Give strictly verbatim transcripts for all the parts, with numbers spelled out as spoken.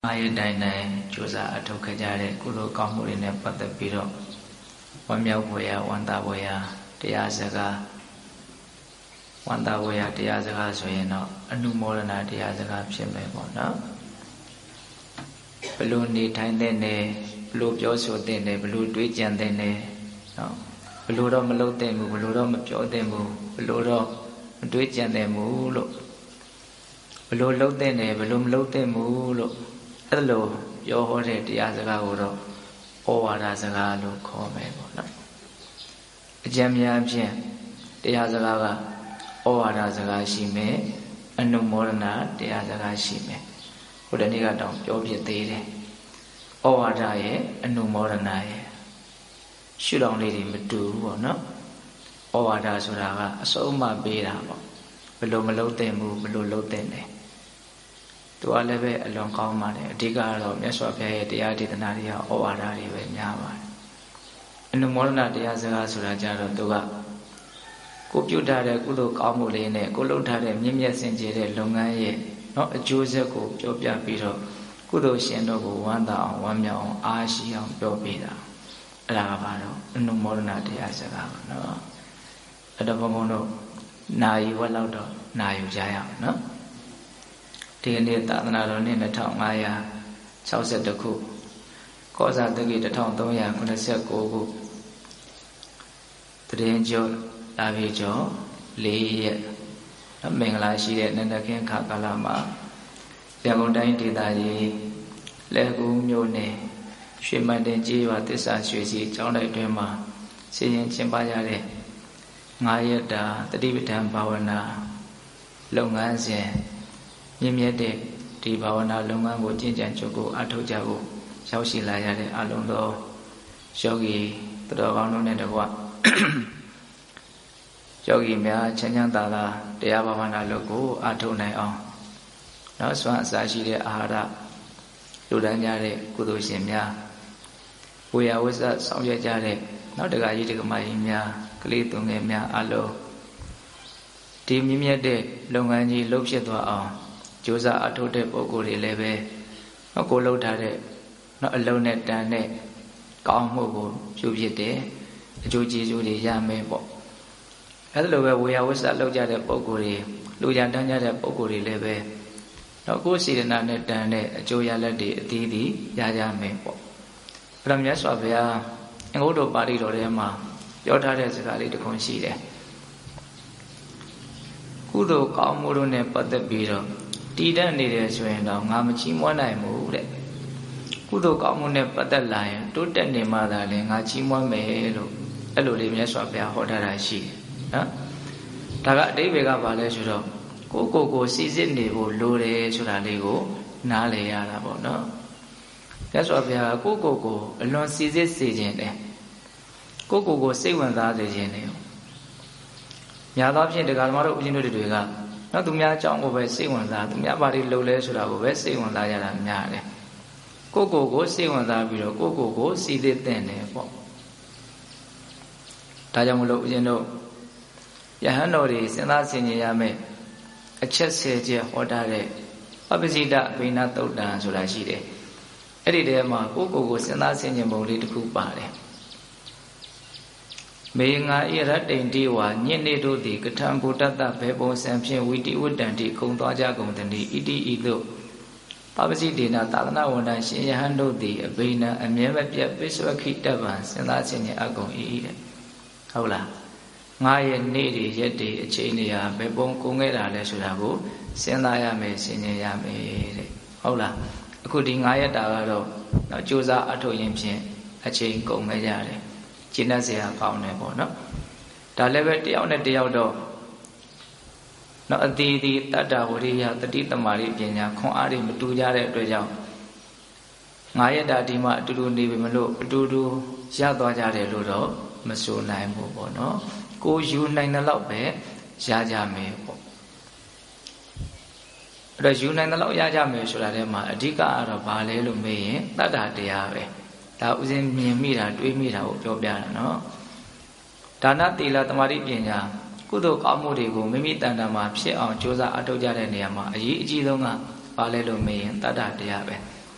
အားရတိုင်းတိုင်းကြိုးစားအထောက်ခဲ့ကြတဲ့ကုသိုလ်ကောင်းမှုတွေနဲ့ပတ်သက်ပြီးတော့ဝမ်းမြောက်ဖွယ်ရာဝမ်းသာဖွယ်ရာတရားစကားဝမ်းသာဖွယ်ရာတရားစကားဆိုရင်တော့အနုမောဒနာတရားစကားဖြစ်မယ်ပေါ့နော်ဘလို့နေထိုင်တဲ့နေဘလို့ပြောဆိုတဲ့နေဘလို့တွေးကြံတဲ့နေနော်ဘလို့တော့မလုပ်တဲ့ဘူးဘလို့တော့မပြောတဲ့ဘူးဘလို့တော့မတွေးကြံတဲ့ဘူးလို့ဘလို့လုပ်တဲ့နေဘလို့မလုပ်တဲ့ဘူးလို့အဲ့လိုပြောဟောတဲ့တရားစကားကိုတော့ဩဝါဒစကားလို့ခေါ်မယ်ပေါ့နော်အကျဉ်းများဖြင့်တရားစကားကဩဝါဒစကားရှိမယ်အနုမောဒနာတရားစကားရှိမယ်ဟိုတနေ့ကတော့ပြောပြသေးတယ်ဩဝါဒရဲ့အနုမောဒနာရဲ့ရှုထောင့်လေးတွေမတူဘူးပေါ့နော်ဩဝါဒဆိုတာကအစုံအမပေးတာပေါ့ဘယ်လိုမလုပ်သင့်ဘူးဘယ်လိုလုပ်သင့်တယ်သူကလည်းပဲအလွန်ကောင်းပါတယ်အဓိကကတော့မြတ်စွာဘုရားရဲ့တရားဒေသနာတွေကဩဝါဒတွေပဲများပါတယ်အနုမောဒနာတရားစကားဆိုတာကြတော့သူကကိုပြုတ်ထားတဲ့ကုသိုလ်ကောင်းမှုလေးနဲ့ကိုလုပ်ထားတဲ့မြင့်မြတ်စင်ကြယ်တဲ့လုပ်ငန်းရဲ့เนาะအကျိုးဆက်ကိုပြောပြပြီးတော့ကုသိုလ်ရှင်တို့ကိုဝမ်းသာအောင်ဝမ်းမြောက်အောင်အားရှိအောင်ပြောပြတာအဲ့ဒါကဘာတော့အနုမောဒနာတရားစကားပါเนาะအဲ့တော့ဘုံဘုံတို့နာယီဝက်လောက်တော့နာယူကြရအောင်เนาะဒီနေ့သာသနာတော်နှစ်နှစ်ထောင်ငါးရာခြောက်ဆယ်တစ်ခုကောဇာတက္ကိတစ်ထောင်သုံးရာခုနှစ်ဆယ်ကိုခုတရင်ကျော်လာပြီကျော်လေးရက်မင်္ဂလာရှိတဲ့နန္ဒခင်ခါကာလမှာရန်ကုန်တိုင်းဒေသကြီးလဲကူမြို့နယ်ရွှေမန္တင်ကျေးရွာသစ္စာရွှေစီကျောင်းတိုက်တွင်မှာဆင်ရင်ကျင်းပကြတဲ့ငါးရက်တာတတိပဋ္ဌာန်ဘာဝနာလုပ်ငန်းစဉ်မြင့်မြတ်တဲ့ဒီဘာဝနာလုပ်ငန်းကိုကျင့်ကြံကြိုးကိုအထောက်ကြဖို့ရောက်ရှိလာရတဲ့အလုံးသောယောဂီသူတော်ကောင်းတို့နဲ့တကွယောဂီများချမ်းချမ်းသာသာတရားဘာဝနာလုပ်ကိုအထောက်နိုင်အောင်နောက်ဆွမ်းအစာရှိတဲ့အာဟာရလူတန်းကြတဲ့ကုသိုလ်ရှင်များဝေယဝိဇ္ဇဆောင်ရွက်ကြတဲ့နောက်တက္ကကြီးတက္ကမကြီးများကလေးသူငယ်များအလုံးဒီမြင့်မြတ်တဲ့လုပ်ငန်းကြီးလှုပ်ဖြစ်သွားအောင်ကြိုးစားအထောက်တဲ့ပုဂ္ဂိုလ်တွေလည်းပဲနော်ကိုလှုပ်ထားတဲ့နော်အလုံးနဲ့တန်တဲ့ကောင်းမှုကိုပြုဖြစ်တယ်အကျိုးကျေးဇူးတွေရမယ်ပေါ့အဲ့လိုပဲဝေယဝိစ္စလှုပ်ကြတဲ့ပုဂ္ဂိုလ်တွေလူကြတန်းကြတဲ့ပုဂ္ဂိုလ်တွေလည်းပဲနော်ကိုယ်စေတနာနဲ့တန်တဲ့အကျိုးရလဒ်တွေအသီးသီးရကြမယ်ပေါ့အဲ့တော့မြတ်စွာဘုရားအင်္ဂုတ္တပါဠိတော်ထဲမှာပြောထားတဲ့စကားလေးတစ်ခုရှိတယ်ကုသိုလ်ကောင်းမှုတို့နဲ့ပတ်သက်ပြီးတော့တည်တတ်နေတယ်ဆိုရင်တော့ငါမချီးမွမ်းနိုင်ဘူးတဲ့ကုသိုလ်ကောင်းမှုနဲ့ပတ်သက်လာရင်တိုးတက်နေမှသာလေငါချီးမွမ်းမယ်လို့အဲ့လိုလေးမြတ်စွာဘုရားဟောထားတာရှိတယ်နော်ဒါကအတိပ္ပယ်ကဘာလဲဆိုတော့ကိုကိုကိုစီစစ်နေဖို့လိုတယ်ဆိုတာလေးကိုနားလည်ရတာပေါ့နော်မြတ်စွာဘုရားကိုကိုကိုအလွန်စီစစ်စေခြင်းတယ်ကိုကိုကိုစိတ်ဝင်စားစေခြင်းတယ်ညာသောဖြင့်တရားဓမ္မတို့ဦးဇင်းတို့တွေကနော်သူများအကြောင်းကိုပဲစိတ်ဝင်စားသူများဘာတွေလုပ်လဲဆိုတာကိုပဲစိတ်ဝင်စားရတာများတယ်ကိုကိုကိုစိတ်ဝင်စားပြီးတော့ကိုကိုကိုစီစစ်တဲ့တယ်ပေါ့ဒါကြောင့်မလို့ဦးဇင်းတို့ယဟန်တော်တွေစဉ်းစားဆင်ခြင်ရမယ်အချက်ဆယ်ချက်ဟောထားတဲ့ပပ္ပစိတအဘိနသုတ်တံဆိုတာရှိတယ်အဲ့ဒီထဲမှာကိုကိုကိုစဉ်းစားဆင်ခြင်ပုံလေးတစ်ခုပါတယ်မေငါဣရတိန်တိဝါညင့်နေတို့သည်ကထံဘုဒ္ဓတဘေပုံစံဖြင့်ဝိတိဝတ္တံတိခုံသွားကြကုန်တည်းဣတိဤသို့ပပ္ပစိတေနသာသနာဝန်ထမ်းရှင်ယဟန်တို့သည်အဘိနအမြဲမပြတ်ပိစဝခိတပံစဉ်းစားခြင်းနဲ့အကုန်ဤတဲ့ဟုတ်လားငါရဲ့နေ့တွေရက်တွေအချိန်တွေဟာဘယ်ပုံကုန်ခဲ့တာလဲဆိုတာကိုစဉ်းစားရမယ်ဆင်ခြင်ရမယ်တဲ့ဟုတ်လားအခုဒီငါရက်တာကတော့တော့ကြိုးစားအထောက်ရင်ဖြင့်အချိန်ကုန်ခဲ့ကြတယ်ကျင့်တတ်စရာကောင်းတယ်ပေါ့နော်ဒါလည်းပဲတယောက်နဲ့တယောက်တော့နော်အတီးတီတတ္တဝရိယတတိတမာရိပညာခွန်အားတွေမတူကြတဲ့အတွက်ကြောင့်ငါရက်တာဒီမှာအတူတူနေပြီမလို့အတူတူရသွားကြတယ်လို့တော့မဆိုနိုင်ဘူးပေါ့နော်ကိုယူနိုင်တဲ့လောက်ပဲရကြမယ်ပေါ့အဲ့တော့ယူနိုင်တဲ့လောက်ရကြမယ်ဆိုတာထဲမှာအဓိကကတော့ဘာလဲလို့မေးရင်တတ္တတရားပဲဒါဥစဉ်မြင်မိတာတွေးမိတာကိုပြောပြတာနော်ဒါနသီလသမာဓိပညာကုသိုလ်ကောင်းမှုတွေကိုမိမိတန်တာမှာဖြစ်အောင်ကြိုးစားအထောက်ကြတဲ့နေရာမှာအရေးအကြီးဆုံးကဘာလဲလို့မေးရင်တတ္တတရားပဲ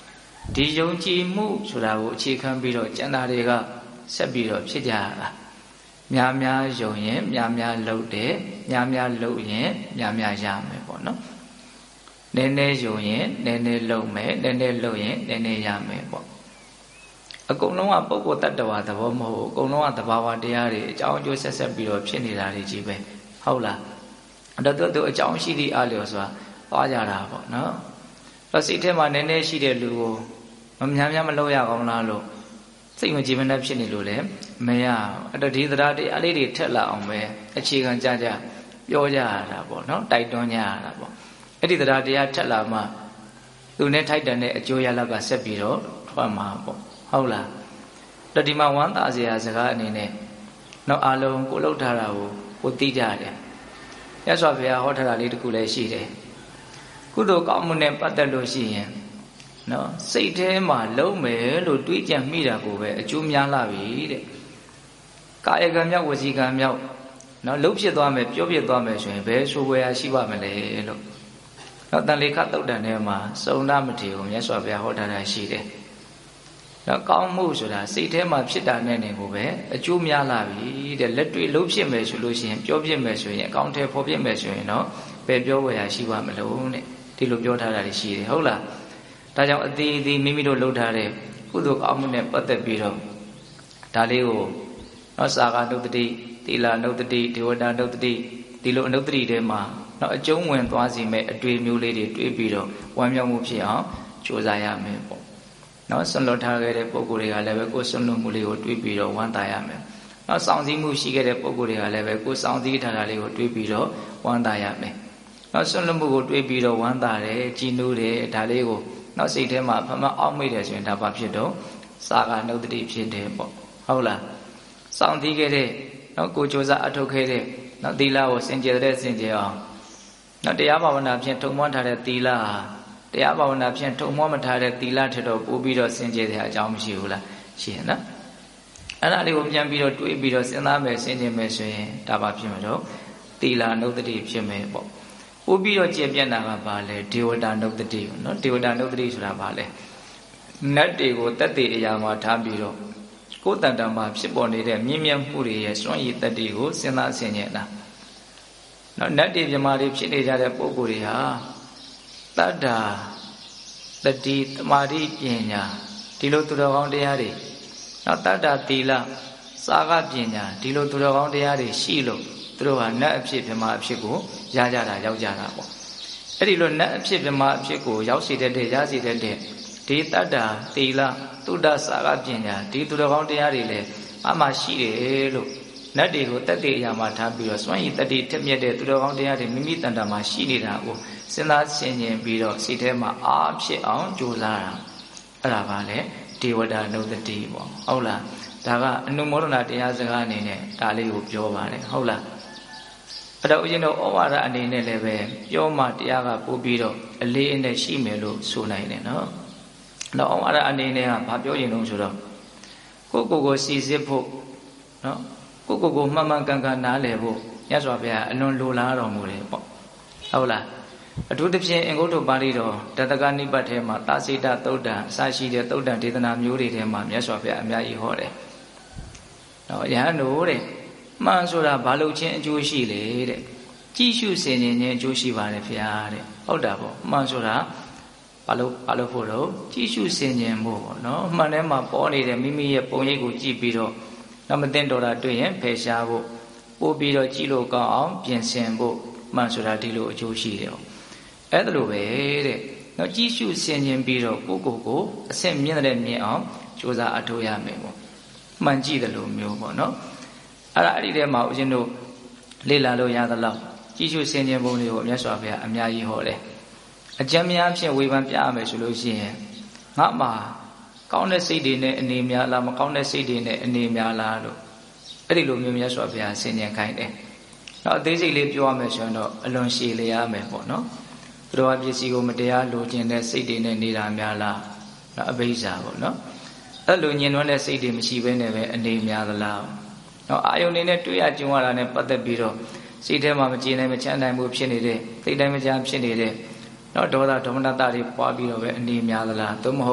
ဒီယုံကြည်မှုဆိုတာကိုအခြေခံပြီးတော့ကျန်တာတွေကဆက်ပြီးတော့ဖြစ်ကြတာများများယုံရင်များများလုပ်တယ်များများလုပ်ရင်များများရမယ်ပေါ့နော်နည်းနည်းယုံရင်နည်းနည်းလုပ်မယ်နည်းနည်းလုပ်ရင်နည်းနည်းရမယ်ပေါ့အကုန်လုံးကပုဂ္ဂိုလ်တ attva သဘောမဟုတ်အကုန်လုံးကသဘာဝတရားတွေအကြောင်းအကျိုးဆက်ဆက်ပြီးတော့ဖြစ်နေတာတွေကြီးပဲဟုတ်လားအဲ့တော့သူအကြောင်းရှိသည့်အားလျော်ဆိုတာသွားကြတာပေါ့နော်အဲ့စိတ်ထဲမှာနည်းနည်းရှိတဲ့လူကိုမများများမလုပ်ရအောင်လားလို့စိတ်မကြည်မနှက်ဖြစ်နေလို့လေမရအဲ့တော့ဒီတရားတရားလေးတွေထက်လာအောင်ပဲအခြေခံကြကြပြောကြရတာပေါ့နော်တိုက်တွန်းကြရတာပေါ့အဲ့ဒီတရားတရားထက်လာမှသူနဲ့ထိုက်တန်တဲ့အကျိုးရလဒ်ကဆက်ပြီးတော့ထွက်မှာပေါ့ဟုတ်လားတော့ဒီမှာဝမ်းသာစရာစကားအနေနဲ့တော့အလုံးကိုလှုပ်ထားတာကိုကိုသိကြတယ်ရသော်ဘုရားဟောထားတာလေးတခုလည်းရှိတယ်ကုသိုလ်ကောင်းမှုနဲ့ပတ်သက်လို့ရှိရင်နော်စိတ်ထဲမှာလုံးမယ်လို့တွေးကြံမိတာကိုပဲအကျိုးများလာပြီတဲ့ကာယကံမြောက်ဝစီကံမြောက်နော်လှုပ်ဖြစ်သွားမယ်ပြောဖြစ်သွားမယ်ဆိုရင်ဘယ်ဆိုဝယ်ရရှိပါမလဲလို့နော်တန်လေခတုတ်တန်ထဲမှာစုံနာမထေကိုမြတ်စွာဘုရားဟောထားတာရှိတယ်နော်ကောင်းမှုဆိုတာစိတ်ထဲမှာဖြစ်တာနဲ့နေကိုပဲအကျိုးများလာပြီတဲ့လက်တွေ့လှုပ်ဖြစ်မယ်ဆိုလို့ရှိရင်ပြောဖြစ်မယ်ဆိုရင်အကောင့်ထဲဖော်ဖြစ်မယ်ဆိုရင်တော့ဘယ်ပြောဝယ်ရရှိပါမလို့တဲ့ဒီလိုပြောထားတာရှိတယ်ဟုတ်လားဒါကြောင့်အသေးအသေးမိမိတို့လှုပ်ထားတဲ့ကုသိုလ်ကောင်းမှုနဲ့ပတ်သက်ပြီးတော့ဒါလေးကိုနော်စာကနုတ္တိသီလနုတ္တိဒေဝတာနုတ္တိဒီလိုအနုတ္တိထဲမှာနော်အကျုံးဝင်သွားစီမဲ့အတွေ့မျိုးလေးတွေတွေးပြီးတော့ဝမ်းမြောက်မှုဖြစ်အောင်ကြိုးစားရမယ်ပေါ့နော်ဆွလွတ်ထားခဲ့တဲ့ပုံကိုယ်တွေကလည်းပဲကိုယ်ဆွလွတ်မှုလေးကိုတွေးပြီးတော့ဝမ်းသာရမယ်နော်စောင့်စည်းမှုရှိခဲ့တဲ့ပုံကိုယ်တွေကလည်းပဲကိုယ်စောင့်စည်းထားတာလေးကိုတွေးပြီးတော့ဝမ်းသာရမယ်နော်ဆွလွတ်မှုကိုတွေးပြီးတော့ဝမ်းသာတယ်ကြည်နူးတယ်ဒါလေးကိုနောက်စိတ်ထဲမှာဖမအောက်မိတယ်ဆိုရင်ဒါဘာဖြစ်တော့စာကနုတ္တိဖြစ်တယ်ပေါ့ဟုတ်လားစောင့်တည်ခဲ့တဲ့နော်ကိုကြိုးစားအထုတ်ခဲ့တဲ့နော်သီလကိုစင်ကြယ်တဲ့စင်ကြယ်အောင်နော်တရားဘာဝနာဖြင့်ထုံမွမ်းထားတဲ့သီလဟာတရားဘာဝနာဖြင့်ထုံမွမ်းမထားတဲ့သီလထက်တော့ပိုပြီးတော့စင်ကြယ်တဲ့အကြောင်းမရှိဘူးလားရှိရနော်အဲ့ဒါလေးကိုပြန်ပြီးတော့တွေးပြီးတော့စဉ်းစားမယ်စင်ကြယ်မယ်ဆိုရင်ဒါဘာဖြစ်မှာတော့သီလနုတ္တိဖြစ်မယ်ပေါ့ပို့ပြီးတော့ကျေပြတ်တာကဘာလဲဒေဝတာနုတ္တိနော်ဒေဝတာနုတ္တိဆိုတာဘာလဲနတ်တွေကိုတတ်တည်အရာမှာထားပြီးတော့ကိုယ်တန်တမှာဖြစ်ပေါ်နေတဲ့မြင့်မြတ်မှုတွေရဲ့စွန့်ရည်တတ်တည်ကိုစဉ်းစားဆင်ခြင်တာနော်နတ်တွေမြမာတွေဖြစ်နေကြတဲ့ပုဂ္ဂိုလ်တွေဟာတတ္တာတတိတမာတိပညာဒီလိုသူတော်ကောင်းတရားတွေနော်တတ္တာသီလစာကပညာဒီလိုသူတော်ကောင်းတရားတွေရှိလို့သူတို့ဟာနတ်အဖြစ်မြမာအဖြစ်ကိုရကြတာရောက်ကြတာပေါ့အဲ့ဒီလိုနတ်အဖြစ်မြမာအဖြစ်ကိုရောက်စေတဲ့ရစေတဲ့ဒီတတ္တာသီလသုဒ္ဓစာကပညာဒီသူတော်ကောင်းတရားတွေလည်းအမှရှိတယ်လို့နတ်တွေကိုတတ်တဲ့အရာမှာထားပြီးတော့စွန့်ရည်တတ္တိထက်မြက်တဲ့သူတော်ကောင်းတရားတွေမိမိတန်တာမှာရှိနေတာကိုစဉ်းစားဆင်ခြင်ပြီးတော့စိတ်ထဲမှာအားဖြစ်အောင်ကြိုးစားတာအဲ့ဒါပါလေဒေဝတာနုတ္တိပေါ့ဟုတ်လားဒါကအနုမောဒနာတရားစကားအနေနဲ့ဒါလေးကိုပြောပါတယ်ဟုတ်လားအဲ့တော့ဦးဇင်းတို့ဩဝါဒအနေနဲ့လည်းပဲပြောမှတရားကပို့ပြီးတော့အလေးအနက်ရှိမယ်လို့ဆိုနိုင်တယ်နော်တော့ဩဝါဒအနေနဲ့ကဘာပြောရင်လို့ဆိုတော့ကိုယ့်ကိုယ်ကိုစီစစ်ဖို့နော်ကိုယ့်ကိုယ်ကိုမှန်မှန်ကန်ကန်နားလည်ဖို့မြတ်စွာဘုရားအလွန်လိုလားတော်မူတယ်ပေါ့ဟုတ်လားအထူးသဖြင့်အင်္ဂုတ္တပါဠိတော်တတကနိပတ်ထဲမှာသာစိတသုတ်တံအစရှိတဲ့သုတ်တံဒေသနာမျိုးတွေထဲမှာမြတ်စွာဘုရားအများကြီးဟောတယ်နော်ယဟန်တို့တဲ့မှန်ဆိုတာဘာလို့ချင်းအကျိုးရှိလေတဲ့ကြည့်ရှုဆင်ခြင်ခြင်းအကျိုးရှိပါတယ်ဖေဟာတဲ့ဟုတ်တာပေါ့မှန်ဆိုတာဘာလို့ဘာလို့ဖို့တော့ကြည့်ရှုဆင်ခြင်ဖို့ပေါ့နော်မှန်ထဲမှာပေါ်နေတဲ့မိမိရဲ့ပုံရိပ်ကိုကြည့်ပြီးတော့နောက်မသိတော်တာတွေ့ရင်ဖယ်ရှားဖို့ပို့ပြီးတော့ကြည့်လို့ကောင်းအောင်ပြင်ဆင်ဖို့မှန်ဆိုတာဒီလိုအကျိုးရှိတယ်ပေါ့အဲ့ဒါလိုပဲတဲ့နော်ကြည့်ရှုဆင်ခြင်ပြီးတော့ကိုယ့်ကိုယ်ကိုအဆင့်မြင့်တဲ့မြင့်အောင်ကြိုးစားအထောက်ရမယ်ပေါ့မှန်ကြည့်တယ်လို့မျိုးပေါ့နော်အဲ့ဒါအဲ့ဒီထဲမှာဦးဇင်းတို့လေ့လာလို့ရသလောက်ကြည့်ရှုဆင်ခြင်ပုံတွေကိုမြတ်စွာဘုရားအများကြီးဟောတယ်အကျဉ်းများဖြင့်ဝေဖန်ပြရမယ်ဆိုလို့ရှိရင်ငါမှာကောင်းတဲ့စိတ်တွေနဲ့အနေများလားမကောင်းတဲ့စိတ်တွေနဲ့အနေများလားလို့အဲ့ဒီလိုမျိုးမြတ်စွာဘုရားဆင်ခြင်ခိုင်းတယ်နောက်အသေးစိတ်လေးပြောရမယ်ဆိုရင်တော့အလွန်ရှည်လျားမယ်ပေါ့နော်သူတော်ပစ္စည်းကိုမတရားလိုချင်တဲ့စိတ်တွေနဲ့နေတာများလားနော်အဘိဇ္ဇာပေါ့နော်အဲ့လိုညင်နွမ်းတဲ့စိတ်တွေမရှိဘဲနဲ့ပဲအနေများသလားနော်အာယုန်နေနဲ့တွေ့ရကြုံရတာနဲ့ပတ်သက်ပြီးတော့စိတ်ထဲမှာမကျေနိုင်မချမ်းနိုင်မှုဖြစ်နေတဲ့သိတိုင်းမချမ်းဖြစ်နေတဲ့နော်ဒေါသဒေါမနတတွေပွားပြီးတော့ပဲအနေများသလားသို့မဟုတ်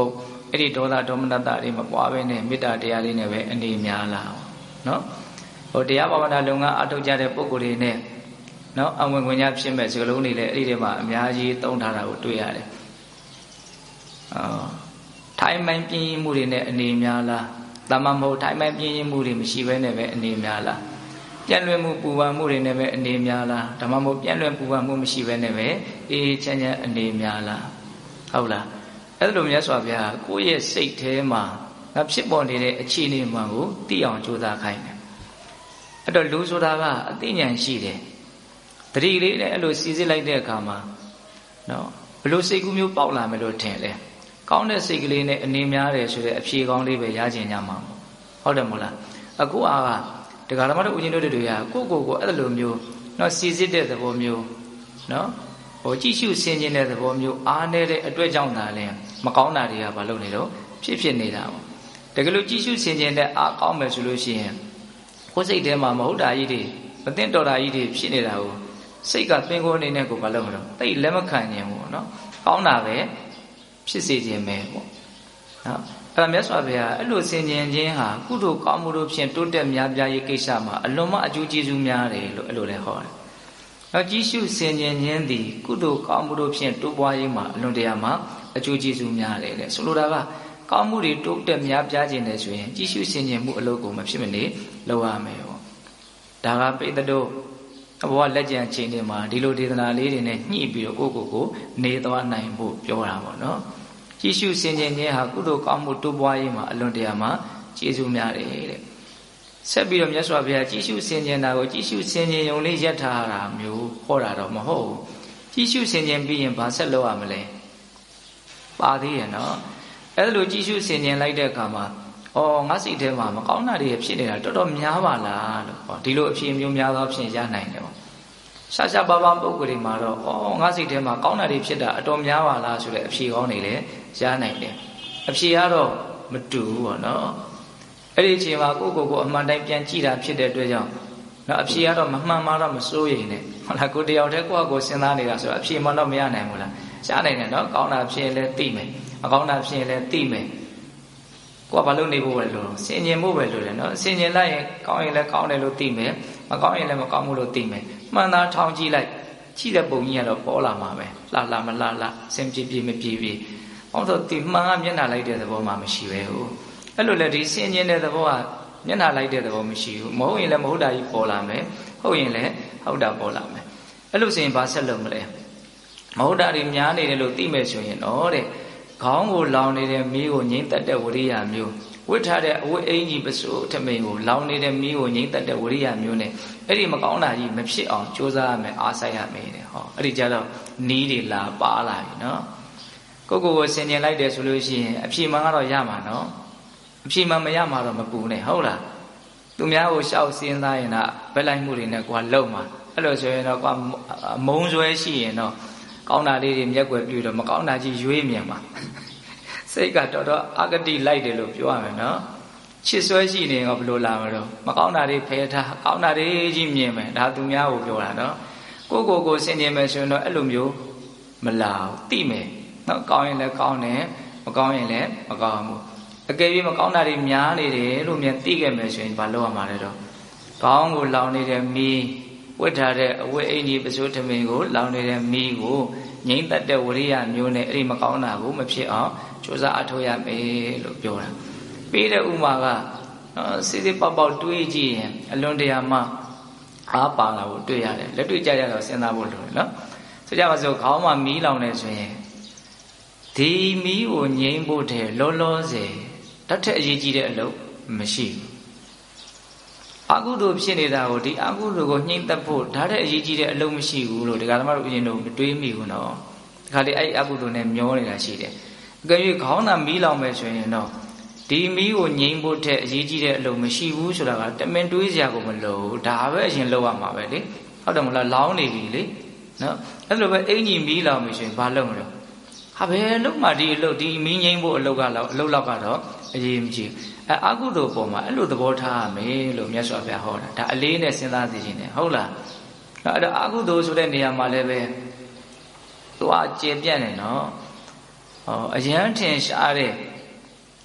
အဲ့ဒီဒေါသဒေါမနတတွေမပွားဘဲနဲ့မေတ္တာတရားလေးနဲ့ပဲအနေများလာနော်ဟိုတရားဘာဝနာလုပ်ငန်းအထောက်ကြတဲ့ပုဂ္ဂိုလ်တွေနဲ့နော်အဝင်ခွင့်ရဖြစ်မဲ့စကလုံးတွေလည်းအဲ့ဒီထဲမှာအများကြီးသုံးထားတာကိုတွေ့ရတယ်အော်ထိုင်မှန်ပြင်းမှုတွေနဲ့အနေများလားတမန်မဟုတ်ထိုင်မှန်ပြင်းမှုတွေမရှိဘဲနဲ့ပဲအနေများလားပြန့်လွင့်မှုပူပန်မှုတွေနဲ့ပဲအနေများလားဓမ္မမို့ပြန့်လွင့်ပူပန်မှုမရှိဘဲနဲ့ပဲအေးချမ်းချမ်းအနေများလားဟုတ်လားအဲ့လိုမြတ်စွာဘုရားကိုယ့်ရဲ့စိတ်ထဲမှာငါဖြစ်ပေါ်နေတဲ့အခြေအနေမှန်ကိုသိအောင်ကြိုးစားခိုင်းတယ်အဲ့တော့လူဆိုတာကအသိဉာဏ်ရှိတယ်တတိလေးနဲ့အဲ့လိုစီစစ်လိုက်တဲ့အခါမှာနော်ဘလို့စိတ်ကူးမျိုးပေါက်လာမယ်လို့ထင်လဲကောင်းတဲ့စိတ်ကလေးနဲ့အနေများတယ်ဆိုတဲ့အဖြေကောင်းလေးပဲရကျင်ကြမှာဟုတ်တယ်မို့လားအခုအားကဒကာဓမ္မတို့ဦးဇင်းတို့တွေကကိုကိုကိုအဲ့လိုမျိုးနော်စီစစ်တဲ့သဘောမျိုးနော်ဟိုကြည့်ရှုဆင်ခြင်တဲ့သဘောမျိုးအားနေတဲ့အတွက်ကြောင့်သာလဲမကောင်းတာတွေကမလုပ်နေတော့ဖြစ်ဖြစ်နေတာပေါ့တကယ်လို့ကြည့်ရှုဆင်ခြင်တဲ့အားကောင်းမယ်ဆိုလို့ရှိရင်ကိုယ်စိတ်ထဲမှာမဟုတ်တာကြီးတွေမသိတော်တာကြီးတွေဖြစ်နေတာကိုစိတ်ကပင်ကိုယ်အနေနဲ့ကိုမလုပ်မလို့တိတ်လက်မခံခြင်းပေါ့နော်ကောင်းတာပဲဖြစ်စေခြင်းပဲပေါ့နော်အဲ့ဒါမြတ်စွာဘုရားအဲ့လိုဆင်ခြင်ခြင်းဟာကုသိုလ်ကောင်းမှုတို့ဖြင့်တိုးတက်များပြားရေးကိစ္စမှာအလွန်မှအကျိုးကျေးဇူးများတယ်လို့အဲ့လိုလဲဟောတယ်နောက်ကြည့်ရှုဆင်ခြင်ခြင်းသည်ကုသိုလ်ကောင်းမှုတို့ဖြင့်တိုးပွားရေးမှာအလွန်တရာမှအကျိုးကျေးဇူးများတယ်လေဆိုလိုတာကကောင်းမှုတွေတိုးတက်များပြားခြင်းတယ်ဆိုရင်ကြည့်ရှုဆင်ခြင်မှုအလုပ်ကိုမဖြစ်မနေလုပ်ရမယ်ပေါ့ဒါကပိဋကတို့ဘဝလက်ကျန်ချိန်တွေမှာဒီလိုဒေသနာလေးတွေနဲ့ညှိပြီးတော့ကိုယ့်ကိုယ်ကိုနေသွားနိုင်ဖို့ပြောတာပေါ့နော်ကြည့်ရှုဆင်ခြင်ခြင်းဟာကုသိုလ်ကောင်းမှုတိုးပွားရေးမှာအလွန်တရာမှကျေးဇူးများတယ်တဲ့ဆက်ပြီးတော့မြတ်စွာဘုရားကြည့်ရှုဆင်ခြင်တာကိုကြည့်ရှုဆင်ခြင်ုံလေးရပ်ထားတာမျိုးဟောတာတော့မဟုတ်ဘူးကြည့်ရှုဆင်ခြင်ပြီးရင်ဘာဆက်လုပ်ရမလဲပါသေးရဲ့နော်အဲ့လိုကြည့်ရှုဆင်ခြင်လိုက်တဲ့အခါမှာအော်ငါစိတ်ထဲမှာမကောင်းတာတွေဖြစ်နေတာတော်တော်များပါလားလို့ဟောဒီလိုအဖြစ်မျိုးများသောဖြင့်ရနိုင်တယ်ပေါ့ရှားရှားပါးပါးပုံကိုယ်တွေမှာတော့အော်ငါစိတ်ထဲမှာကောင်းတာတွေဖြစ်တာအတော်များပါလားဆိုတဲ့အဖြေကောင်းတွေလည်းရနိုင်တယ်အဖြေကတော့မတူဘူးပေါ့နော်အဲ့ဒီအချိန်မှာကိုယ့်ကိုယ်ကိုအမှန်တိုင်းပြန်ကြည့်တာဖြစ်တဲ့အတွက်ကြောင့်နော်အဖြေကတော့မမှန်မှတော့မစိုးရိမ်နဲ့ဟုတ်လားကိုတယောက်တည်းကိုယ့်အကိုစဉ်းစားနေတာဆိုတော့အဖြေမှတော့မရနိုင်ဘူးလားရှားနိုင်တယ်နော်ကောင်းတာဖြစ်ရင်လည်းသိမယ်မကောင်းတာဖြစ်ရင်လည်းသိမယ်ကိုကဘာလို့နေဖို့ပဲလို့ဆင်ញင်ဖို့ပဲလို့လေနော်ဆင်ញင်လိုက်ရင်ကောင်းရင်လည်းကောင်းတယ်လို့သိမယ်မကောင်းရင်လည်းမကောင်းဘူးလို့သိမယ်မှန်သားထောင်ကြည့်လိုက်ကြည့်တဲ့ပုံကြီးကတော့ပေါ်လာမှာပဲလှလှမလှလှစင်ပြေပြေမပြေပြေအောင်တော့ဒီမှန်ကမျက်နှာလိုက်တဲ့သဘောမှမရှိပဲဟုတ်အဲ့လိုလေဒီဆင်ញင်တဲ့သဘောကမျက်နှာလိုက်တဲ့သဘောမရှိဘူးမဟုတ်ရင်လည်းမဟုတ်တာကြီးပေါ်လာမယ်ဟုတ်ရင်လည်းဟုတ်တာပေါ်လာမယ်အဲ့လိုဆိုရင်ဘာဆက်လုပ်မလဲမဟုတ်တာတွေများနေတယ်လို့သိမယ်ဆိုရင်တော့တဲ့ခေါင်းကိုလောင်နေတဲ့မီးကိုငိမ့်သက်တဲ့ဝရိယမျိုးဝတ်ထားတဲ့အဝတ်အင်ကြီးပစိုးထမိန်ကိုလောင်နေတဲ့မီးကိုငိမ့်သက်တဲ့ဝရိယမျိုးနဲ့အဲ့ဒီမကောင်းတာကြီးမဖြစ်အောင်ကြိုးစားရမယ်အားစိုက်ရမယ်တဲ့ဟောအဲ့ဒီကြတော့နီးတွေလာပါလာပြီနော်ကိုကိုကိုဆင်ញင်လိုက်တယ်ဆိုလို့ရှိရင်အဖြေမှန်ကတော့ရမှာနော်အဖြေမှန်မရမှာတော့မပူနဲ့ဟုတ်လားသူများကိုရှောက်စဉ်းစားရင်တော့ဘက်လိုက်မှုတွေနဲ့ကွာလုံမှာအဲ့လိုဆိုရင်တော့ကွာမုံဆွဲရှိရင်တော့ကောင်းတာလေးတွေမျက်ွယ်ပြူတော့မကောင်းတာကြီးရွေးမြင်ပါစိတ်ကတော်တော်အဂတိလိုက်တယ်လို့ပြောရမယ်နော်ချစ်ဆွဲရှိနေရောဘယ်လိုလာမလို့မကောင်းတာတွေဖယ်ထားကောင်းတာတွေကြီးမြင်မယ်ဒါသူများကိုပြောတာနော်ကိုကိုကိုဆင်ခြင်မယ်ဆိုရင်တော့အဲ့လိုမျိုးမလာဘူးသိမယ်နော်ကောင်းရင်လည်းကောင်းတယ်မကောင်းရင်လည်းမကောင်းဘူးအကယ်၍မကောင်းတာတွေများနေတယ်လို့မြန်သိခဲ့မယ်ဆိုရင်ဘာလုပ်ရမှာလဲတော့ကောင်းကိုလောင်နေတဲ့မီးဝတ်ထားတဲ့အဝတ်အင်ကြီးပစိုးထမင်းကိုလောင်နေတဲ့မီးကိုငိမ့်သက်တဲ့ဝရိယမျိုးနဲ့အဲ့ဒီမကောင်းတာကိုမဖြစ်အောင်ကြိုးစားအထောက်ရမယ်လို့ပြောတာပြီးတဲ့ဥမာကနော်စစ်စစ်ပေါက်ပေါက်တွေးကြည့်ရင်အလွန်တရာမှအားပါလာကိုတွေ့ရတယ်လက်တွေ့ကြကြတော့စဉ်းစားဖို့လိုတယ်နော်ဆိုကြပါစို့ခေါင်းမှာမီးလောင်နေဆိုရင်ဒီမီးကိုငိမ့်ဖို့တဲ့လောလောဆယ်တတ်တဲ့အရေးကြီးတဲ့အလုပ်မရှိဘူးအကုသိုလ်ဖြစ်နေတာကိုဒီအကုသိုလ်ကိုနှိမ့်သက်ဖို့ဒါတဲ့အရေးကြီးတဲ့အလုပ်မရှိဘူးလို့ဒကာသမားတို့အရင်တို့မတွေးမိဘူးနော်ဒီခါလေးအဲ့အကုသိုလ်နဲ့မျောနေတာရှိတယ်အကယ်၍ခေါင်းသာမီးလောင်မယ်ဆိုရင်တော့ဒီမီးကိုငြိမ်းဖို့တဲ့အရေးကြီးတဲ့အလုပ်မရှိဘူးဆိုတာကတမင်တွေးစရာကိုမလိုဘူးဒါပဲအရင်လုပ်ရမှာပဲလေဟုတ်တယ်မလားလောင်းနေပြီလေနော်အဲ့လိုပဲအင်ကြီးမီးလောင်ပြီဆိုရင်ဘာလုပ်မလို့ဟာဘယ်လုပ်မှဒီအလုပ်ဒီမီးငြိမ်းဖို့အလုပ်ကတော့အလုပ်လောက်ကတော့အရေးမကြီးအဲအကုသိုလ်ပေါ်မှာအဲ့လိုသဘောထားရမယ်လို့မြတ်စွာဘုရားဟောတာဒါအလေးနဲ့စဉ်းစားသိခြင်းနဲ့ဟုတ်လားအဲ့တော့အကုသိုလ်ဆိုတဲ့နေရာမှာလည်းပဲသူကကျေပြန့်နေနော်ဟောအယံထင်ရှားတဲ့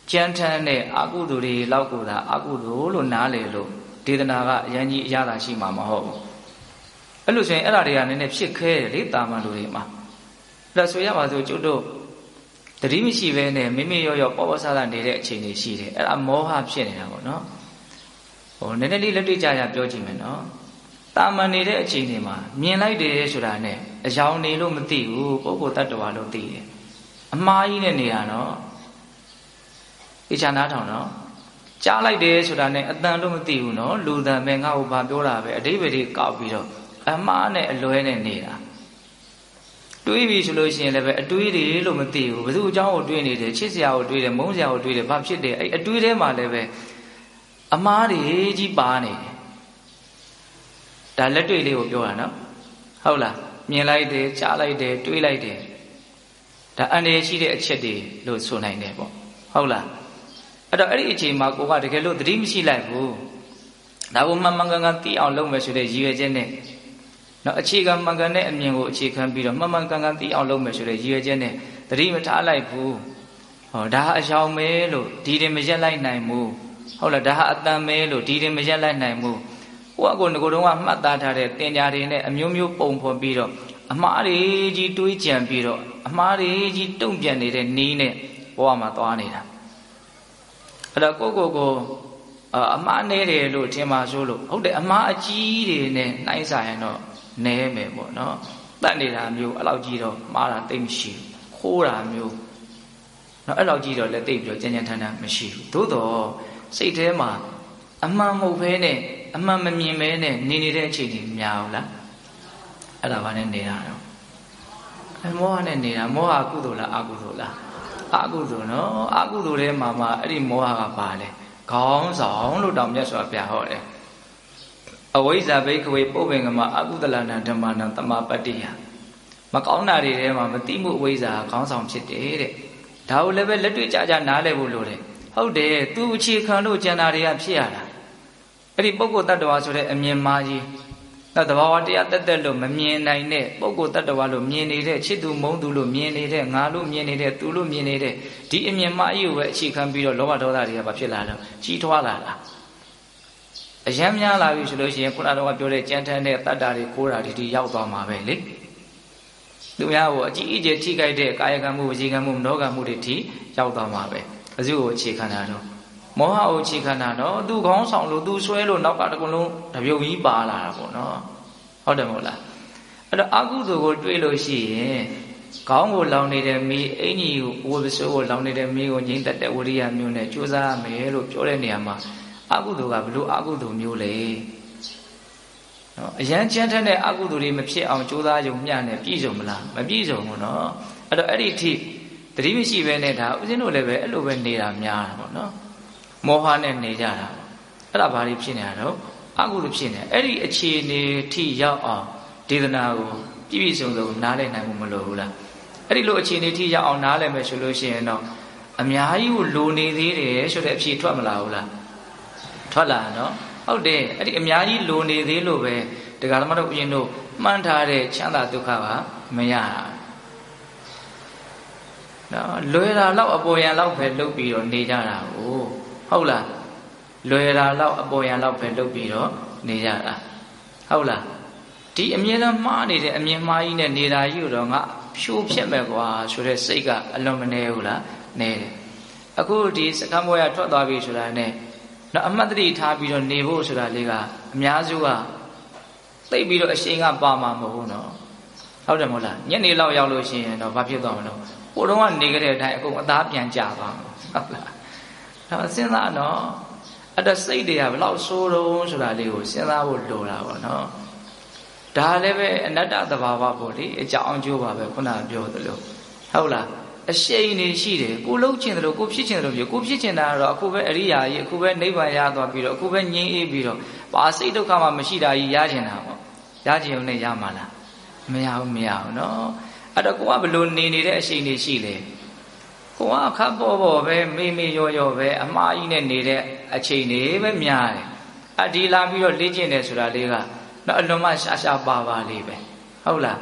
ကြမ်းထမ်းတဲ့အကုသိုလ်တွေလောက်ကိုသာအကုသိုလ်လို့နားလေလို့ဒေသနာကအရင်ကြီးအရသာရှိမှာမဟုတ်ဘူးအဲ့လိုဆိုရင်အဲ့ဒါတွေကနည်းနည်းဖြစ်ခဲတယ်လေတာမန်လူတွေမှာအဲ့ဒါဆိုရပါစို့ကျုပ်တို့တတိမရှိဘဲနဲ့မိမိရောရောပေါ်ပေါ်ဆဆနေတဲ့အချိန်တွေရှိတယ်အဲ့ဒါမောဟဖြစ်နေတာပေါ့နော်ဟိုနည်းနည်းလေးလက်တွေ့ကြရပြောကြည့်မယ်နော်တာမန်နေတဲ့အချိန်တွေမှာမြင်လိုက်တယ်ဆိုတာနဲ့အယောင်နေလို့မသိဘူးပုဂ္ဂိုလ်တ attva လို့သိတယ်အမှားကြီးနဲ့နေတာနော်ဒီချာနာထောင်နော်ကြားလိုက်တယ်ဆိုတာနဲ့အတန်လို့မသိဘူးနော်လူတန်ပဲငါ့ကိုဘာပြောတာပဲအတိပ္ပယ်တွေကောက်ပြီးတော့အမှားနဲ့အလွဲနဲ့နေတာတွေးပြီဆိုလို့ရှိရင်လည်းပဲအတွေးတွေလို့မသိဘူးဘယ်သူအကြောင်းကိုတွေးနေတယ်ချစ်စရာကိုတွေးတယ်မုန်းစရာကိုတွေးတယ်ဘာဖြစ်တယ်အဲ့အတွေးထဲမှာလည်းပဲအမှားတွေကြီးပါနေတယ်ဒါလက်တွေ့လေးကိုပြောတာနော်ဟုတ်လားမြင်လိုက်တယ်ကြားလိုက်တယ်တွေးလိုက်တယ်ဒါအန္တရာယ်ရှိတဲ့အချက်တွေလို့ဆိုနိုင်တယ်ပေါ့ဟုတ်လားအဲ့တော့အဲ့ဒီအချိန်မှာကိုကတကယ်လို့သတိမရှိလိုက်ဘူးဒါကိုမှန်မှန်ကန်ကန်သိအောင်လုပ်မယ်ဆိုတဲ့ရည်ရွယ်ချက်နဲ့နော်အခြေခံမှန်ကန်တဲ့အမြင်ကိုအခြေခံပြီးတော့မှန်မှန်ကန်ကန်သိအောင်လုပ်မယ်ဆိုတဲ့ရည်ရွယ်ချက်နဲ့သတိမထားလိုက်ဘူးဟောဒါအယောင်မဲလို့ဒီတင်မရက်လိုက်နိုင်ဘူးဟုတ်လားဒါဟာအတန်မဲလို့ဒီတင်မရက်လိုက်နိုင်ဘူးကိုယ့်အကိုငကိုတုံးကမှတ်သားထားတဲ့တင်ညာတွေနဲ့အမျိုးမျိုးပုံဖော်ပြီးတော့အမှားတွေကြီးတွေးကြံပြီးတော့အမှားတွေကြီးတုံ့ပြန်နေတဲ့နီးနဲ့ဘဝမှာသွားနေတာအဲ့တော့ကိုကိုကိုအမှားနေတယ်လို့ထင်ပါဆိုလို့ဟုတ်တယ်အမှားအကြီးတွေနဲ့နှိုင်းစာရင်တော့နဲမယ်ပေါ့နော်တတ်နေတာမျိုးအဲ့လောက်ကြီးတော့မှားတာတိတ်မရှိဘူးခိုးတာမျိုးနော်အဲ့လောက်ကြီးတော့လည်းတိတ်ပြီးတော့ကြမ်းကြမ်းထမ်းထမ်းမရှိဘူးသို့တော့စိတ်ထဲမှာအမှန်မဟုတ်ဘဲနဲ့အမှန်မမြင်ဘဲနဲ့နေနေတဲ့အချိန်ကြီးများဘူးလားအဲ့ဒါဘာနဲ့နေတာတော့အမောဟနဲ့နေတာမောဟကုသိုလ်လားအကုသိုလ်လားအကုသိုလ်နော်အကုသိုလ်ထဲမှာမှအဲ့ဒီမောဟကပါလေခေါင်းဆောင်လို့တောင်မြတ်စွာဘုရားဟောတယ်အဝိဇ္ဇာဘိက္ခဝေပုပ္ပင်္ဂမအကုသလနာဓမ္မနာတမပတ္တိယမကောင်းတာတွေထဲမှာမတိမှုအဝိဇ္ဇာခေါင်းဆောင်ဖြစ်တယ်တဲ့ဒါကိုလည်းပဲလက်တွေ့ကြကြနားလည်ဖို့လိုတယ်ဟုတ်တယ်သူအခြေခံလို့ကျန်တာတွေကဖြစ်ရတာအဲ့ဒီပုဂ္ဂိုလ်တ attva ဆိုတဲ့အမြင်မှားကြီးသဘာဝတရားတက်တက်လို့မမြင်နိုင်တဲ့ပုဂ္ဂိုလ်တ attva လို့မြင်နေတဲ့ချစ်သူမုန်းသူလို့မြင်နေတဲ့ငါလို့မြင်နေတဲ့သူလို့မြင်နေတဲ့ဒီအမြင်မှားကြီးကိုပဲအခြေခံပြီးတော့လောဘဒေါသတွေကဘာဖြစ်လာလဲကြီးထွားလာတာအယံများလာပြီဆိုလို့ရှိရင်ခုနကတော့ပြောတဲ့ကြမ်းတမ်းတဲ့တတ္တာတွေခိုးတာတွေဒီရောက်သွားမှာပဲလေသူများကိုအကြီးအကျယ်ထိခိုက်တဲ့ကာယကံမှုဝစီကံမှုမနောကံမှုတွေထိရောက်သွားမှာပဲအစုကိုအခြေခံတာတော့မောဟကိုအခြေခံတာတော့သူခေါင်းဆောင်လို့သူဆွဲလို့နောက်ကတကုလုံးတပြုံကြီးပါလာတာပေါ့နော်ဟုတ်တယ်မဟုတ်လားအဲ့တော့အကုသိုလ်ကိုတွေးလို့ရှိရင်ခေါင်းကိုလောင်နေတဲ့မီးအင်ကြီးကိုဝပစိုးကိုလောင်နေတဲ့မီးကိုငြိမ့်သက်တဲ့ဝိရိယမျိုးနဲ့ကြိုးစားရမယ်လို့ပြောတဲ့နေရာမှာအကုသိုလ်ကဘလို့အကုသိုလ်မျိုးလေနော်အရန်ကြမ်းထက်တဲ့အကုသိုလ်တွေမဖြစ်အောင်ကြိုးစားရုံမျှနဲ့ပြည့်စုံမလားမပြည့်စုံဘူးနော်အဲ့တော့အဲ့ဒီအထိတတိမရှိပဲနဲ့ဒါဦးဇင်းတို့လည်းပဲအဲ့လိုပဲနေတာများတာပေါ့နော်မောဟနဲ့နေကြတာအဲ့ဒါဘာတွေဖြစ်နေတာတော့အကုသိုလ်ဖြစ်နေအဲ့ဒီအခြေအနေထိရောက်အောင်ဒေသနာကိုပြည့်ပြည့်စုံစုံနားလည်နိုင်မှုမလိုဘူးလားအဲ့ဒီလိုအခြေအနေထိရောက်အောင်နားလည်မယ်ဆိုလို့ရှိရင်တော့အများကြီးကိုလိုနေသေးတယ်ဆိုတဲ့အဖြေထွက်မလာဘူးလားထွက်လာနော်ဟုတ်တယ်အဲ့ဒီအများကြီးလိုနေသေးလို့ပဲတရားဓမ္မတို့အရင်တို့မှန်းထားတဲ့ချမ်းသာဒုက္ခကမရတာနော်လွယ်တာလောက်အပေါ်ယံလောက်ပဲလုပ်ပြီးတော့နေကြတာကိုဟုတ်လားလွယ်တာလောက်အပေါ်ယံလောက်ပဲလုပ်ပြီးတော့နေကြတာဟုတ်လားဒီအမြင်တော့မှားနေတဲ့အမြင်မှားကြီးနဲ့နေတာကြီးတော့ငါဖြိုးဖြစ်မဲ့ကွာဆိုတဲ့စိတ်ကအလွန်မနေဘူးလားနေတယ်အခုဒီစကံဘွယ်ရထွက်သွားပြီဆိုတာနဲ့နော်အမှတ်တရထားပြီးတော့နေဖို့ဆိုတာလေးကအများစုကသိပြီးတော့အရှိန်ကပါမှာမဟုတ်ဘူးနော်ဟုတ်တယ်မဟုတ်လားညနေလောက်ရောက်လို့ရှိရင်တော့ဘာဖြစ်သွားမလို့ဟိုတုန်းကနေကြတဲ့အတိုင်းအကုန်အသားပြန်ကျသွားမှာဟုတ်လားဒါစဉ်းစားနော်အဲ့တော့စိတ်တွေကဘယ်လောက်ဆိုးတုံးဆိုတာလေးကိုစဉ်းစားဖို့လိုတာပေါ့နော်ဒါလည်းပဲအနတ္တသဘာဝပေါ့လေအကြောင်းအကျိုးပါပဲခုနကပြောသလိုဟုတ်လားအရှိန်နေရှိတယ်ကိုလှုပ်ချင်တယ်လို့ကိုဖြစ်ချင်တယ်လို့ပြောကိုဖြစ်ချင်တာကတော့အခုပဲအရိယာကြီးအခုပဲနိဗ္ဗာန်ရသွားပြီးတော့အခုပဲငြိမ်းအေးပြီးတော့ဘာစိတ်ဒုက္ခမှမရှိတာကြီးရချင်တာပေါ့ရချင်ုံနဲ့ရမှာလားမရဘူးမရဘူးနော်အဲ့တော့ကိုကဘလို့နေနေတဲ့အရှိန်နေရှိလေကိုကခပ်ပေါ်ပေါ်ပဲမေးမေးရောရောပဲအမှားကြီးနဲ့နေတဲ့အချိန်တွေပဲများတယ်အဒီလာပြီးတော့လေ့ကျင့်တယ်ဆိုတာလေးကနော်အလွန်မှရှာရှာပါပါလေးပဲဟုတ်လား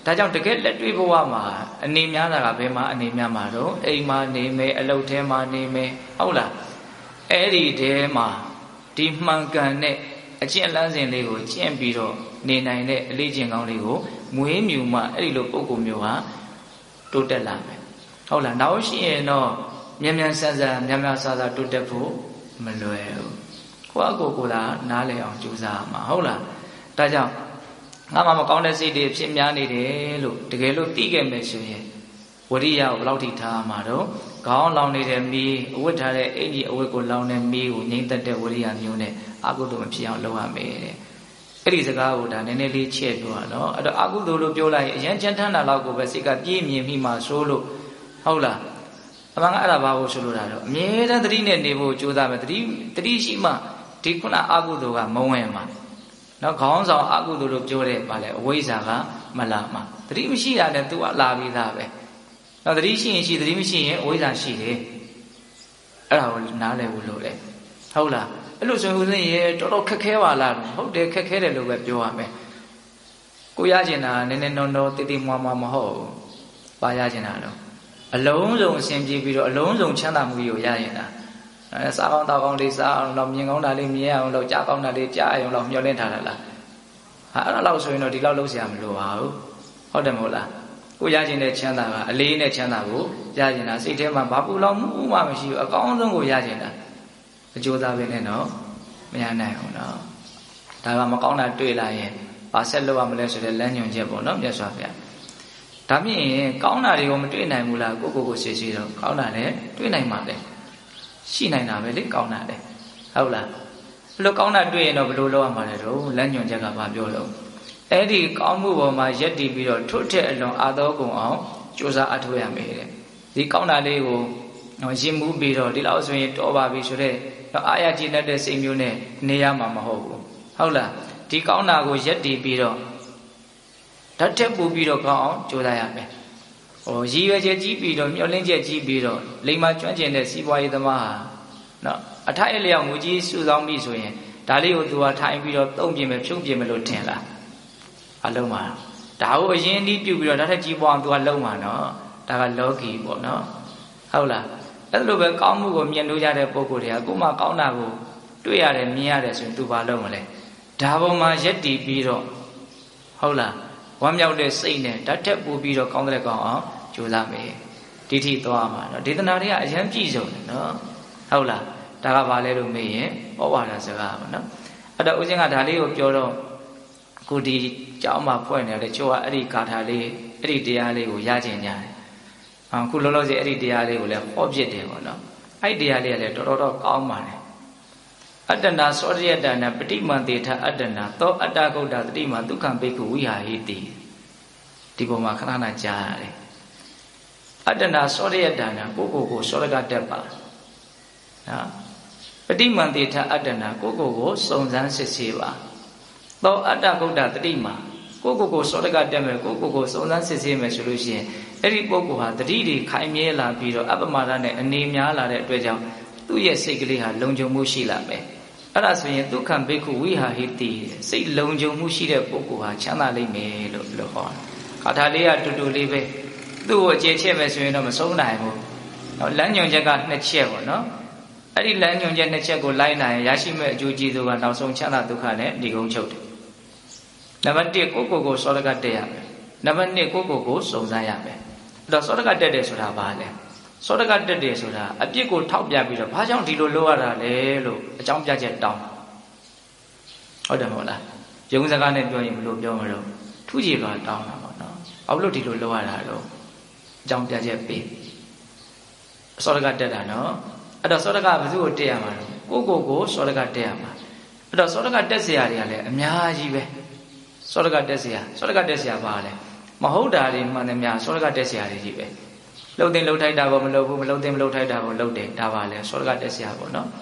ဒါကြောင့်တကယ်လက်တွေ့ဘဝမှာအနေများတာကဘယ်မှာအနေများမှာတော့အိမ်မှာနေမယ်အလုပ်ထဲမှာနေမယ်ဟုတ်လားအဲ့ဒီထဲမှာဒီမှန်ကန်တဲ့အကျင့်လန်းစဉ်လေးကိုကျင့်ပြီးတော့နေနိုင်တဲ့အလေးကျင့်ကောင်းလေးကိုမွေးမြူမှအဲ့ဒီလိုပုံကုမျိုးဟာတိုးတက်လာမယ်ဟုတ်လားနောက်ရှိရင်တော့မြန်မြန်ဆန်ဆန်မြန်မြန်ဆာဆာတိုးတက်ဖို့မလွယ်ဘူးကိုယ့်အကိုကိုယ်သာနားလည်အောင်ကြိုးစားရမှာဟုတ်လားဒါကြောင့်ငါမှမကောင်းတဲ့စိတ်တွေဖြစ်များနေတယ်လို့တကယ်လို့သိခဲ့မယ်ဆိုရင်ဝရိယကိုဘယ်လောက်ထိထားမှာတော့ခေါင်းလောင်နေတဲ့မီးအဝတ်ထားတဲ့အင်ကြီးအဝတ်ကိုလောင်တဲ့မီးကိုငြိမ့်သက်တဲ့ဝရိယမျိုးနဲ့အကုသိုလ်မဖြစ်အောင်လုပ်ရမယ်တဲ့အဲ့ဒီစကားကိုဒါနည်းနည်းလေးချဲ့ပြောတာနော်အဲ့တော့အကုသိုလ်လို့ပြောလိုက်ရင်အရင်ချမ်းထမ်းတာလောက်ကိုပဲစိတ်ကပြည့်မြင်ပြီးမှဆိုလို့ဟုတ်လားအမှန်ကအဲ့ဒါဘာကိုဆိုလို့တာတော့အမြဲတမ်းသတိနဲ့နေဖို့ကြိုးစားမယ်သတိသတိရှိမှဒီခုနအကုသိုလ်ကမဝင်မှာနော်ခေါင်းဆောင်အကုသိုလ်လို့ပြောတဲ့ပါလေအဝိဇ္ဇာကမလာမှာသတိမရှိတာနဲ့ तू ကလာပြီးသားပဲနော်သတိရှိရင်ရှိသတိမရှိရင်အဝိဇ္ဇာရှိတယ်အဲ့ဒါကိုနားလည်ဖို့လိုတယ်ဟုတ်လားအဲ့လိုဆိုရင်ဦးဇင်းရေတော်တော်ခက်ခဲပါလားဟုတ်တယ်ခက်ခဲတယ်လို့ပဲပြောရမယ်ကိုရကျင်တာနည်းနည်းနော်နော်တိတိမွားမွားမဟုတ်ဘူးပါရကျင်တာတော့အလုံးစုံအစဉ်ပြေပြီးတော့အလုံးစုံချမ်းသာမှုကြီးကိုရရင်တာအဲစားကောင်းတောက်ကောင်းလေးစားအောင်တော့မြင်ကောင်းတာလေးမြင်အောင်တော့ကြားကောင်းတာလေးကြားအောင်တော့မျှော်လင့်ထားတာလားဟာအဲ့ဒါလောက်ဆိုရင်တော့ဒီလောက်လုံးစရာမလိုပါဘူးဟုတ်တယ်မဟုတ်လားကိုရခြင်းတဲ့ချမ်းသာကအလေးနဲ့ချမ်းသာကိုရခြင်းတာစိတ်ထဲမှာဘာပူလောင်မှုမှမရှိဘူးအကောင်းဆုံးကိုရခြင်းတာအကျိုးသားပဲနဲ့တော့မရနိုင်ဘူးနော်ဒါကမကောင်းတာတွေ့လာရင်ဘာဆက်လုပ်ရမလဲဆိုတဲ့လမ်းညွှန်ချက်ပေါ့နော်မြတ်စွာဘုရားဒါမြင်ရင်ကောင်းတာတွေကိုမတွေ့နိုင်ဘူးလားကိုကိုကိုရှေ့ရှေ့တော့ကောင်းတာလည်းတွေ့နိုင်ပါလေရှိနိုင်တာပဲလေကောင်းတာလေဟုတ်လားဘလို့ကောင်းတာတွေ့ရင်တော့ဘလို့လုပ်ရမှာလဲတော့လမ်းညွှန်ချက်ကဘာပြောလို့အဲ့ဒီကောင်းမှုပေါ်မှာယက်တည်ပြီးတော့ထွတ်တဲ့အလွန်အာသောကုန်အောင်ကြိုးစားအထောက်ရမယ်တဲ့ဒီကောင်းတာလေးကိုရင်မှုပြီးတော့ဒီလောက်ဆိုရင်တော်ပါပြီဆိုတော့အာရကျင့်တဲ့စိတ်မျိုးနဲ့နေရမှာမဟုတ်ဘူးဟုတ်လားဒီကောင်းတာကိုယက်တည်ပြီးတော့ဓာတ်ထက်ပူပြီးတော့ကောင်းအောင်ကြိုးစားရမယ်ဟိုရည်ရွယ်ချက်ကြီးပြီးတော့မျှော်လင့်ချက်ကြီးပြီးတော့လိမ္မာကျွမ်းကျင်တဲ့စီးပွားရေးသမားဟာနော်အထိုက်အလျောက်ငွေကြီးစုဆောင်းပြီဆိုရင်ဒါလေးကိုသူကထိုင်ပြီးတော့သုံးပြင်မယ်ဖြုတ်ပြင်မယ်လို့ထင်လားအလုံးမှာဒါကိုအရင်ဒီပြုတ်ပြီးတော့ဓာတ်ထက်ကြီးပွားအောင်သူကလုံးမှာနော်ဒါကလောကီပေါ့နော်ဟုတ်လားအဲ့လိုပဲကောင်းမှုကိုမြင်လို့ရတဲ့ပုဂ္ဂိုလ်တွေကကိုမှကောင်းတာကိုတွေ့ရတယ်မြင်ရတယ်ဆိုရင်သူဘာလုပ်မလဲဒါပေါ်မှာယက်တည်ပြီးတော့ဟုတ်လားဝမ်းမြောက်တဲ့စိတ်နဲ့ဓာတ်ထက်ပို့ပြီးတော့ကောင်းတဲ့ကောင်းအောင်ကြိုးစားမယ်ဒီထိသွားမှာနော်ဒေသနာတွေကအရင်ပြည့်စုံတယ်နော်ဟုတ်လားဒါကဘာလဲလို့မေးရင်ဩဝါဒစကားပေါ့နော်အဲ့တော့ဦးဇင်းကဒါလေးကိုပြောတော့ကိုဒီကျောင်းမှာဖွဲ့နေတယ်ချို့ကအဲ့ဒီဂါထာလေးအဲ့ဒီတရားလေးကိုရကျင်ကြတယ်အခုလောလောဆယ်အဲ့ဒီတရားလေးကိုလည်းဟောပြစ်တယ်ပေါ့နော်အဲ့ဒီတရားလေးကလည်းတော်တော်တော့ကောင်းပါတယ်အတ္တနာသောရိယတနာပฏิမန္တေထအတ္တနာသောအတ္တဂုတ်တာတတိမဒုက္ခံဘိက္ခုဝိဟာဟိတိဒီပုံမှာခဏခဏကြားရတယ်အတ္တနာသောရိယတနာကိုကိုကိုသောရကတက်ပါနော်ပฏิမန္တေထအတ္တနာကိုကိုကိုစုံစမ်းစစ်ဆေးပါသောအတ္တဂုတ်တာတတိမကိုကိုကိုသောရကတက်မယ်ကိုကိုကိုစုံစမ်းစစ်ဆေးမယ်ဆိုလို့ရှိရင်အဲ့ဒီပုဂ္ဂိုလ်ဟာတတိတွေခိုင်မြဲလာပြီးတော့အပမဒနဲ့အနေများလာတဲ့အတွက်ကြောင့်သူ့ရဲ့စိတ်ကလေးဟာလုံခြုံမှုရှိလာမယ်အဲ့ဒါဆိုရင်ဒုက္ခံဘိက္ခုဝိဟာဟိတိစိတ်လုံခြုံမှုရှိတဲ့ပုဂ္ဂိုလ်ဟာချမ်းသာလိမ့်မယ်လို့လို့ဟောတာခါထာလေးကတူတူလေးပဲသူ့ကိုအခြေချက်မယ်ဆိုရင်တော့မဆုံးနိုင်ဘူးလမ်းညွန်ချက်ကနှစ်ချက်ပေါ့နော်အဲ့ဒီလမ်းညွန်ချက်နှစ်ချက်ကိုလိုက်နိုင်ရရှိမဲ့အကျိုးကျေးဇူးကနောက်ဆုံးချမ်းသာဒုက္ခနဲ့ဒီကုန်းချုပ်တယ်နံပါတ်တစ်ကိုကိုကိုစောရကတက်ရမယ်နံပါတ်နှစ်ကိုကိုကိုစုံစမ်းရမယ်အဲ့တော့စောရကတက်တယ်ဆိုတာဘာလဲစောတကတက်တယ်ဆိုတာအပြစ်ကိုထောက်ပြပြီးတော့ဘာကြောင့်ဒီလိုလုပ်ရတာလဲလို့အကြောင်းပြချက်တောင်းဟုတ်တယ်မဟုတ်လားယုံစကားနဲ့ပြောရင်ဘယ်လိုပြောမလို့ထူးကြည်သွားတောင်းတာပေါ့နော်ဘာလို့ဒီလိုလုပ်ရတာတော့အကြောင်းပြချက်ပေးစောတကတက်တာနော်အဲ့တော့စောတကဘယ်သူ့ကိုတက်ရမှာလဲကိုကိုကိုစောတကတက်ရမှာအဲ့တော့စောတကတက်เสียတွေကလည်းအများကြီးပဲစောတကတက်เสียစောတကတက်เสียပါလဲမဟုတ်တာတွေမှန်တယ်များစောတကတက်เสียတွေကြီးပဲလှုပ်တင်လှုပ်ထိုက်တာကိုမလှုပ်ဘူးမလှုပ်တင်မလှုပ်ထိုက်တာကိုလှုပ်တယ်ဒါပါလဲစောရကတက်เสียပေါ့နော်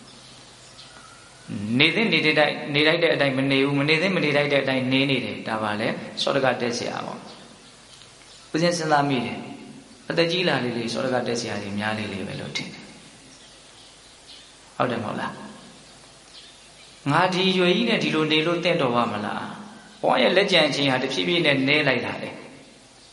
နေသိနေတိုက်နေတိုက်တဲ့အတိုင်းမနေဘူးမနေသိမနေတိုက်တဲ့အတိုင်းနေနေတယ်ဒါပါလဲစောရကတက်เสียပေါ့ဦးဇင်းစဉ်းစားမိတယ်အသက်ကြီးလာလေးလေးစောရကတက်เสียတွေများလေးလေးပဲလို့ထင်တယ်ဟုတ်တယ်မဟုတ်လားငါဒီရွယ်ကြီးနဲ့ဒီလိုနေလို့တင့်တော်ပါမလားဘဝရဲ့လက်ကျန်ချင်းဟာတဖြည်းဖြည်းနဲ့နဲလိုက်တာလေ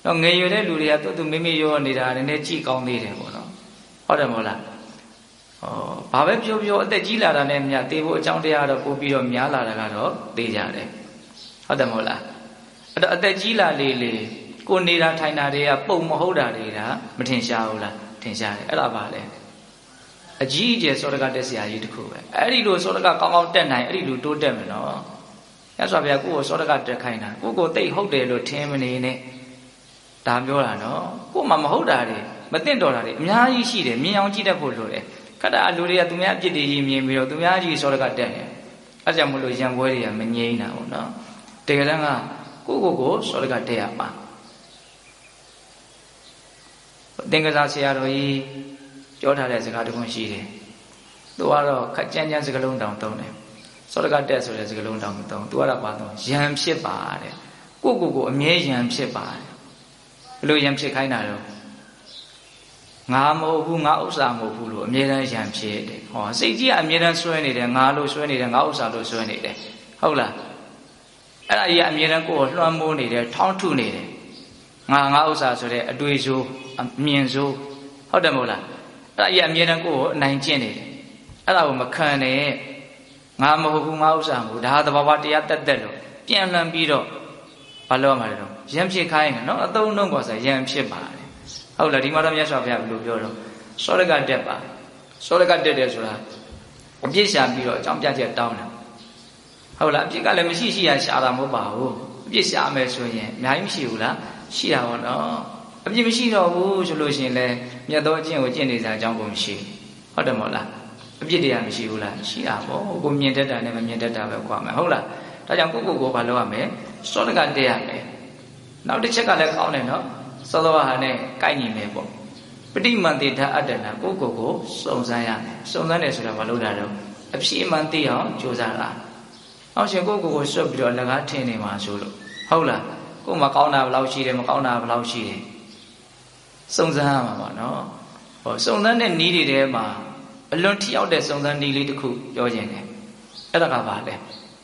တော့ငယ်ရွယ်တဲ့လူတွေကသူသူမိမိရောနေတာနည်းနည်းကြည့်ကောင်းသေးတယ်ပေါ့နော်ဟုတ်တယ်မဟုတ်လားဟောဘာပဲပြောပြောအသက်ကြီးလာတာနဲ့မြတ်သေဖို့အကြောင်းတရားတော့ပို့ပြီးတော့များလာတာကတော့သိကြတယ်ဟုတ်တယ်မဟုတ်လားအဲ့တော့အသက်ကြီးလာလေလေကိုနေတာထိုင်တာတွေကပုံမဟုတ်တာတွေကမထင်ရှားဘူးလားထင်ရှားတယ်အဲ့ဒါပါလေအကြီးအကျယ်စောဒကတက်ဆရာကြီးတခုပဲအဲ့ဒီလိုစောဒကကောင်းကောင်းတက်နိုင်အဲ့ဒီလိုတိုးတက်မယ်နော်ရသော်ဗျာကိုကိုစောဒကတက်ခိုင်းတာကိုကိုသိဟုတ်တယ်လို့ထင်မနေနဲ့ဒါပြောတာနော်ကိုမှမဟုတ်တာတွေမသိတော့တာတွေအများကြီးရှိတယ်မြင်အောင်ကြည့်တတ်ဖို့လိုတယ်ခက်တာလူတွေကသူများအပြစ်တွေကြီးမြင်ပြီးတော့သူများကြီးစောဒကတက်နေအဲ့ကြောင့်မလို့ရံပွဲတွေကမငြိမ်းတာပေါ့နော်တကယ်တမ်းကကိုကိုကိုစောဒကတက်ရမှာသင်္ကစားဆရာတော်ကြီးပြောထားတဲ့စကားတစ်ခုရှိတယ်သူကတော့ခက်ကြမ်းကြမ်းစကားလုံးတောင်သုံးတယ်စောဒကတက်ဆိုတဲ့စကားလုံးတောင်မသုံးသူကတော့ပါတော့ယံဖြစ်ပါတဲ့ကိုကိုကိုအမြဲယံဖြစ်ပါတယ်ဘယ်လိုယံဖြစ်ခိုင်းတာတော့ငါမဟုတ်ဘူးငါဥစ္စာမဟုတ်ဘူးလို့အမြဲတမ်းယံဖြစ်တယ်ဟောစိတ်ကြီးကအမြဲတမ်းဆွဲနေတယ်ငါလို့ဆွဲနေတယ်ငါဥစ္စာလို့ဆွဲနေတယ်ဟုတ်လားအဲ့ဒါကြီးကအမြဲတမ်းကိုယ်ကိုလွှမ်းမိုးနေတယ်ထောင်းထုနေတယ်ငါငါဥစ္စာဆိုတဲ့အတွေ့အကြုံအမြင်စိုးဟုတ်တယ်မဟုတ်လားအဲ့ဒါကြီးအမြဲတမ်းကိုယ်ကိုအနိုင်ကျင့်နေတယ်အဲ့ဒါကိုမခံနဲ့ငါမဟုတ်ဘူးငါဥစ္စာမဟုတ်ဒါသဘာဝတရားတက်တက်လို့ပြန်လှန်ပြီးတော့ဘာလို့ရမှာလဲတော့ယံဖြစ်ခိုင်းတယ်နော်အသုံးနှုန်းကောဆိုယံဖြစ်ပါတယ်ဟုတ်လားဒီမှာတော့မြတ်စွာဘုရားဘယ်လိုပြောတော့စောရကတက်ပါစောရကတက်တယ်ဆိုတာအပြစ်ရှာပြီးတော့အကြောင်းပြချက်တောင်းတယ်ဟုတ်လားအပြစ်ကလည်းမရှိရှိရရှာတာမဟုတ်ပါဘူးအပြစ်ရှာမယ်ဆိုရင်အများကြီးမရှိဘူးလားရှိတာပေါ့နော်အပြစ်မရှိတော့ဘူးဆိုလို့ရှိရင်လည်းမြတ်သောအကျင့်ကိုကျင့်နေစရာအကြောင်းကိုမရှိဟုတ်တယ်မဟုတ်လားအပြစ်တရားမရှိဘူးလားရှိတာပေါ့ကိုမြင်တတ်တာနဲ့မမြင်တတ်တာပဲခွာမယ်ဟုတ်လားဒါကြောင့်ကိုကိုကိုဘာလုပ်ရမလဲစောရကတက်ရမယ်နောက်တစ်ချက်ကလည်းကောင်းတယ်နော်စောစောဟာနဲ့ကိုက်ညီမယ်ပေါ့ပဋိမန္တိဓာအတ္တနာကိုကိုကိုစုံစမ်းရမယ်စုံစမ်းတယ်ဆိုတာဘာလို့လဲတော့အဖြစ်မှန်သိအောင်ကြိုးစားတာအောင်ရှင်ကိုကိုကိုဆွတ်ပြီးတော့လက်ကားထင်နေမှာဆိုလို့ဟုတ်လားကိုမကောင်းတာဘယ်လောက်ရှိတယ်မကောင်းတာဘယ်လောက်ရှိတယ်စုံစမ်းရမှာပေါ့နော်ဟောစုံစမ်းတဲ့နည်းတွေထဲမှာအလွန်ထိရောက်တဲ့စုံစမ်းနည်းလေးတစ်ခုပြောခြင်းတယ်အဲ့ဒါကဘာလဲ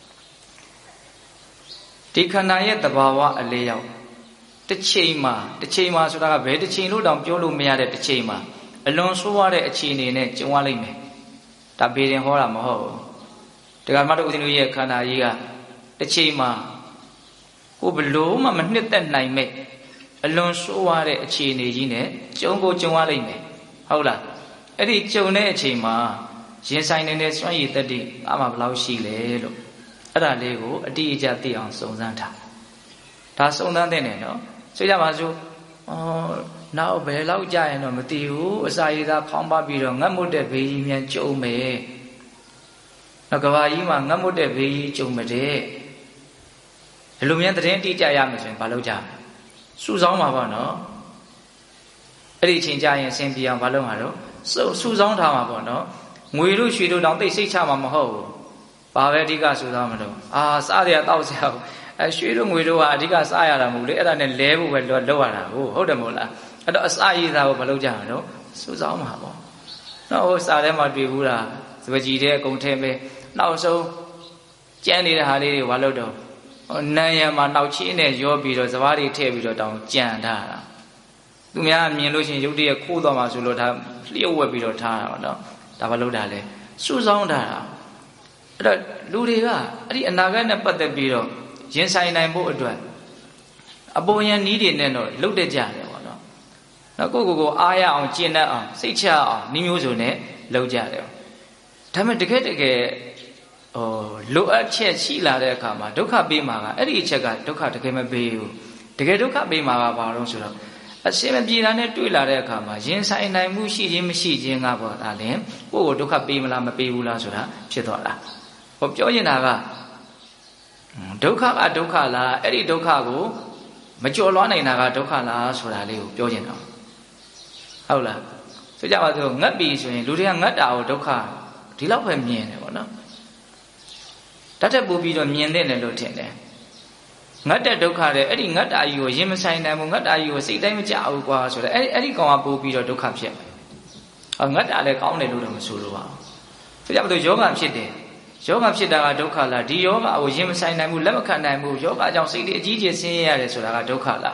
ဒီခန္ဓာရဲ့သဘာဝအလေးရောက်တစ်ချိန်မှာတစ်ချိန်မှာဆိုတာကဘယ်တစ်ချိန်လို့တောင်ပြောလို့မရတဲ့တစ်ချိန်မှာအလွန်ဆိုးရတဲ့အခြေအနေနဲ့ကြုံရလိမ့်မယ်ဒါဘေးရင်ဟောတာမဟုတ်ဘူးတရားမတော်ဦးဇင်းတို့ရဲ့ခန္ဓာကြီးကတစ်ချိန်မှာကိုဘလို့မှမနှစ်သက်နိုင်မဲ့အလွန်ဆိုးရတဲ့အခြေအနေကြီးနဲ့ကြုံကိုကြုံရလိမ့်မယ်ဟုတ်လားအဲ့ဒီကြုံတဲ့အချိန်မှာရင်ဆိုင်နေတဲ့စွမ်းရည်တတ္တိအမှဘယ်လောက်ရှိလဲလို့အဲ့ဒါလေးကိုအတိအကျသိအောင်စုံစမ်းထားဒါစုံစမ်းတဲ့နေနော်ဆိုကြပါစို့အော်နောက်ဘယ်လောက်ကြာရင်တော့မသိဘူးအစာရည်သားခေါင်းပါပြီးတော့ငတ်မွတ်တဲ့ဘေးကြီးမြန်ကြုံမယ်နောက်ကဘာကြီးမှာငတ်မွတ်တဲ့ဘေးကြီးကြုံမတဲ့ဒီလိုမြန်သတင်းတိကျရမယ်ဆိုရင်ဘာလုပ်ကြမလဲစုဆောင်းပါပေါ့နော်အဲ့ဒီအချိန်ကြာရင်ဆင်ပြေအောင်ဘာလုပ်မှာတော့စုဆောင်းထားမှာပေါ့နော်ငွေတို့ရွှေတို့တောင်သိစိတ်ချမှာမဟုတ်ဘူးဘာပဲအဓိကစုဆောင်းမှာတော့အာစားရတောက်စရာအဲရွှေတို့ငွေတို့ကအဓိကစားရတာမဟုတ်လေအဲ့ဒါနဲ့လဲဖို့ပဲလောက်ရတာဟုတ်ဟုတ်တယ်မဟုတ်လားအဲ့တော့အစာရည်သားကိုမလုပ်ကြမှာတော့စုဆောင်းမှာပေါ့နော်ဟိုစားထဲမှာတွေ့ဘူးလားစပကြီးတဲ့အကုန်ထဲပဲနောက်ဆုံးကျန်နေတဲ့ဟာလေးတွေဘာလို့တော့ဟိုနန်းရံမှာနောက်ချင်းနဲ့ရောပြီးတော့စပားတွေထည့်ပြီးတော့တောင်ကြံထားတာသူများမြင်လို့ရှိရင်ရုပ်တရက်ခိုးသွားမှဆိုလို့ဒါလျှို့ဝှက်ပြီးတော့ထားတာပေါ့နော်ဒါဘာလို့တာလဲစုဆောင်းထားတာအဲ့တော့လူတွေကအဲ့ဒီအနာဂတ်နဲ့ပတ်သက်ပြီးတော့ရင်ဆိုင်နိုင်ဖို့အတွက်အပေါ်ယံနည်းတွေနဲ့တော့လှုပ်တဲ့ကြတယ်ပေါ့နော်။နောက်ကိုကိုကိုအားရအောင်ကျင့်တတ်အောင်စိတ်ချအောင်နည်းမျိုးစုံနဲ့လှုပ်ကြတယ်။ဒါပေမဲ့တကယ်တကယ်ဟိုလိုအပ်ချက်ရှိလာတဲ့အခါမှာဒုက္ခပေးမှာကအဲ့ဒီအချက်ကဒုက္ခတကယ်မပေးဘူး။တကယ်ဒုက္ခပေးမှာကဘာလို့ဆိုတော့အစင်မပြေတာနဲ့တွေ့လာတဲ့အခါမှာရင်ဆိုင်နိုင်မှုရှိခြင်းမရှိခြင်းကပေါ့ဒါလည်းကိုကိုဒုက္ခပေးမလားမပေးဘူးလားဆိုတာဖြစ်သွားတာ။ဟိုပြောနေတာကဒုက္ခကဒုက္ခလားအဲ့ဒီဒုက္ခကိုမကြော်လွှားနိုင်တာကဒုက္ခလားဆိုတာလေးကိုပြောချင်တာဟုတ်လားဆိုကြပါစို့ငတ်ပြီဆိုရင်လူတွေကငတ်တာကိုဒုက္ခဒီလောက်ပဲမြင်တယ်ပေါ့နော်တတ်တဲ့ပူပြီးတော့မြင်တဲ့တယ်လို့ထင်တယ်ငတ်တဲ့ဒုက္ခတဲ့အဲ့ဒီငတ်တာကြီးကိုရင်မဆိုင်နိုင်ဘူးငတ်တာကြီးကိုစိတ်တိုင်းမကြဘူးကွာဆိုတော့အဲ့ဒီအဲ့ဒီကောင်ကပို့ပြီးတော့ဒုက္ခဖြစ်မယ်ဟောငတ်တာလည်းကောင်းတယ်လို့တော့မဆိုလိုပါဘူးဆိုကြပါစို့ယောဂဖြစ်တယ်ယောဂဖြစ်တာကဒုက္ခလားဒီယောဂကိုရင်မဆိုင်နိုင်ဘူးလက်မခံနိုင်ဘူးယောဂကြောင့်စိတ်တွေအကြီးကြီးဆင်းရဲရတယ်ဆိုတာကဒုက္ခလား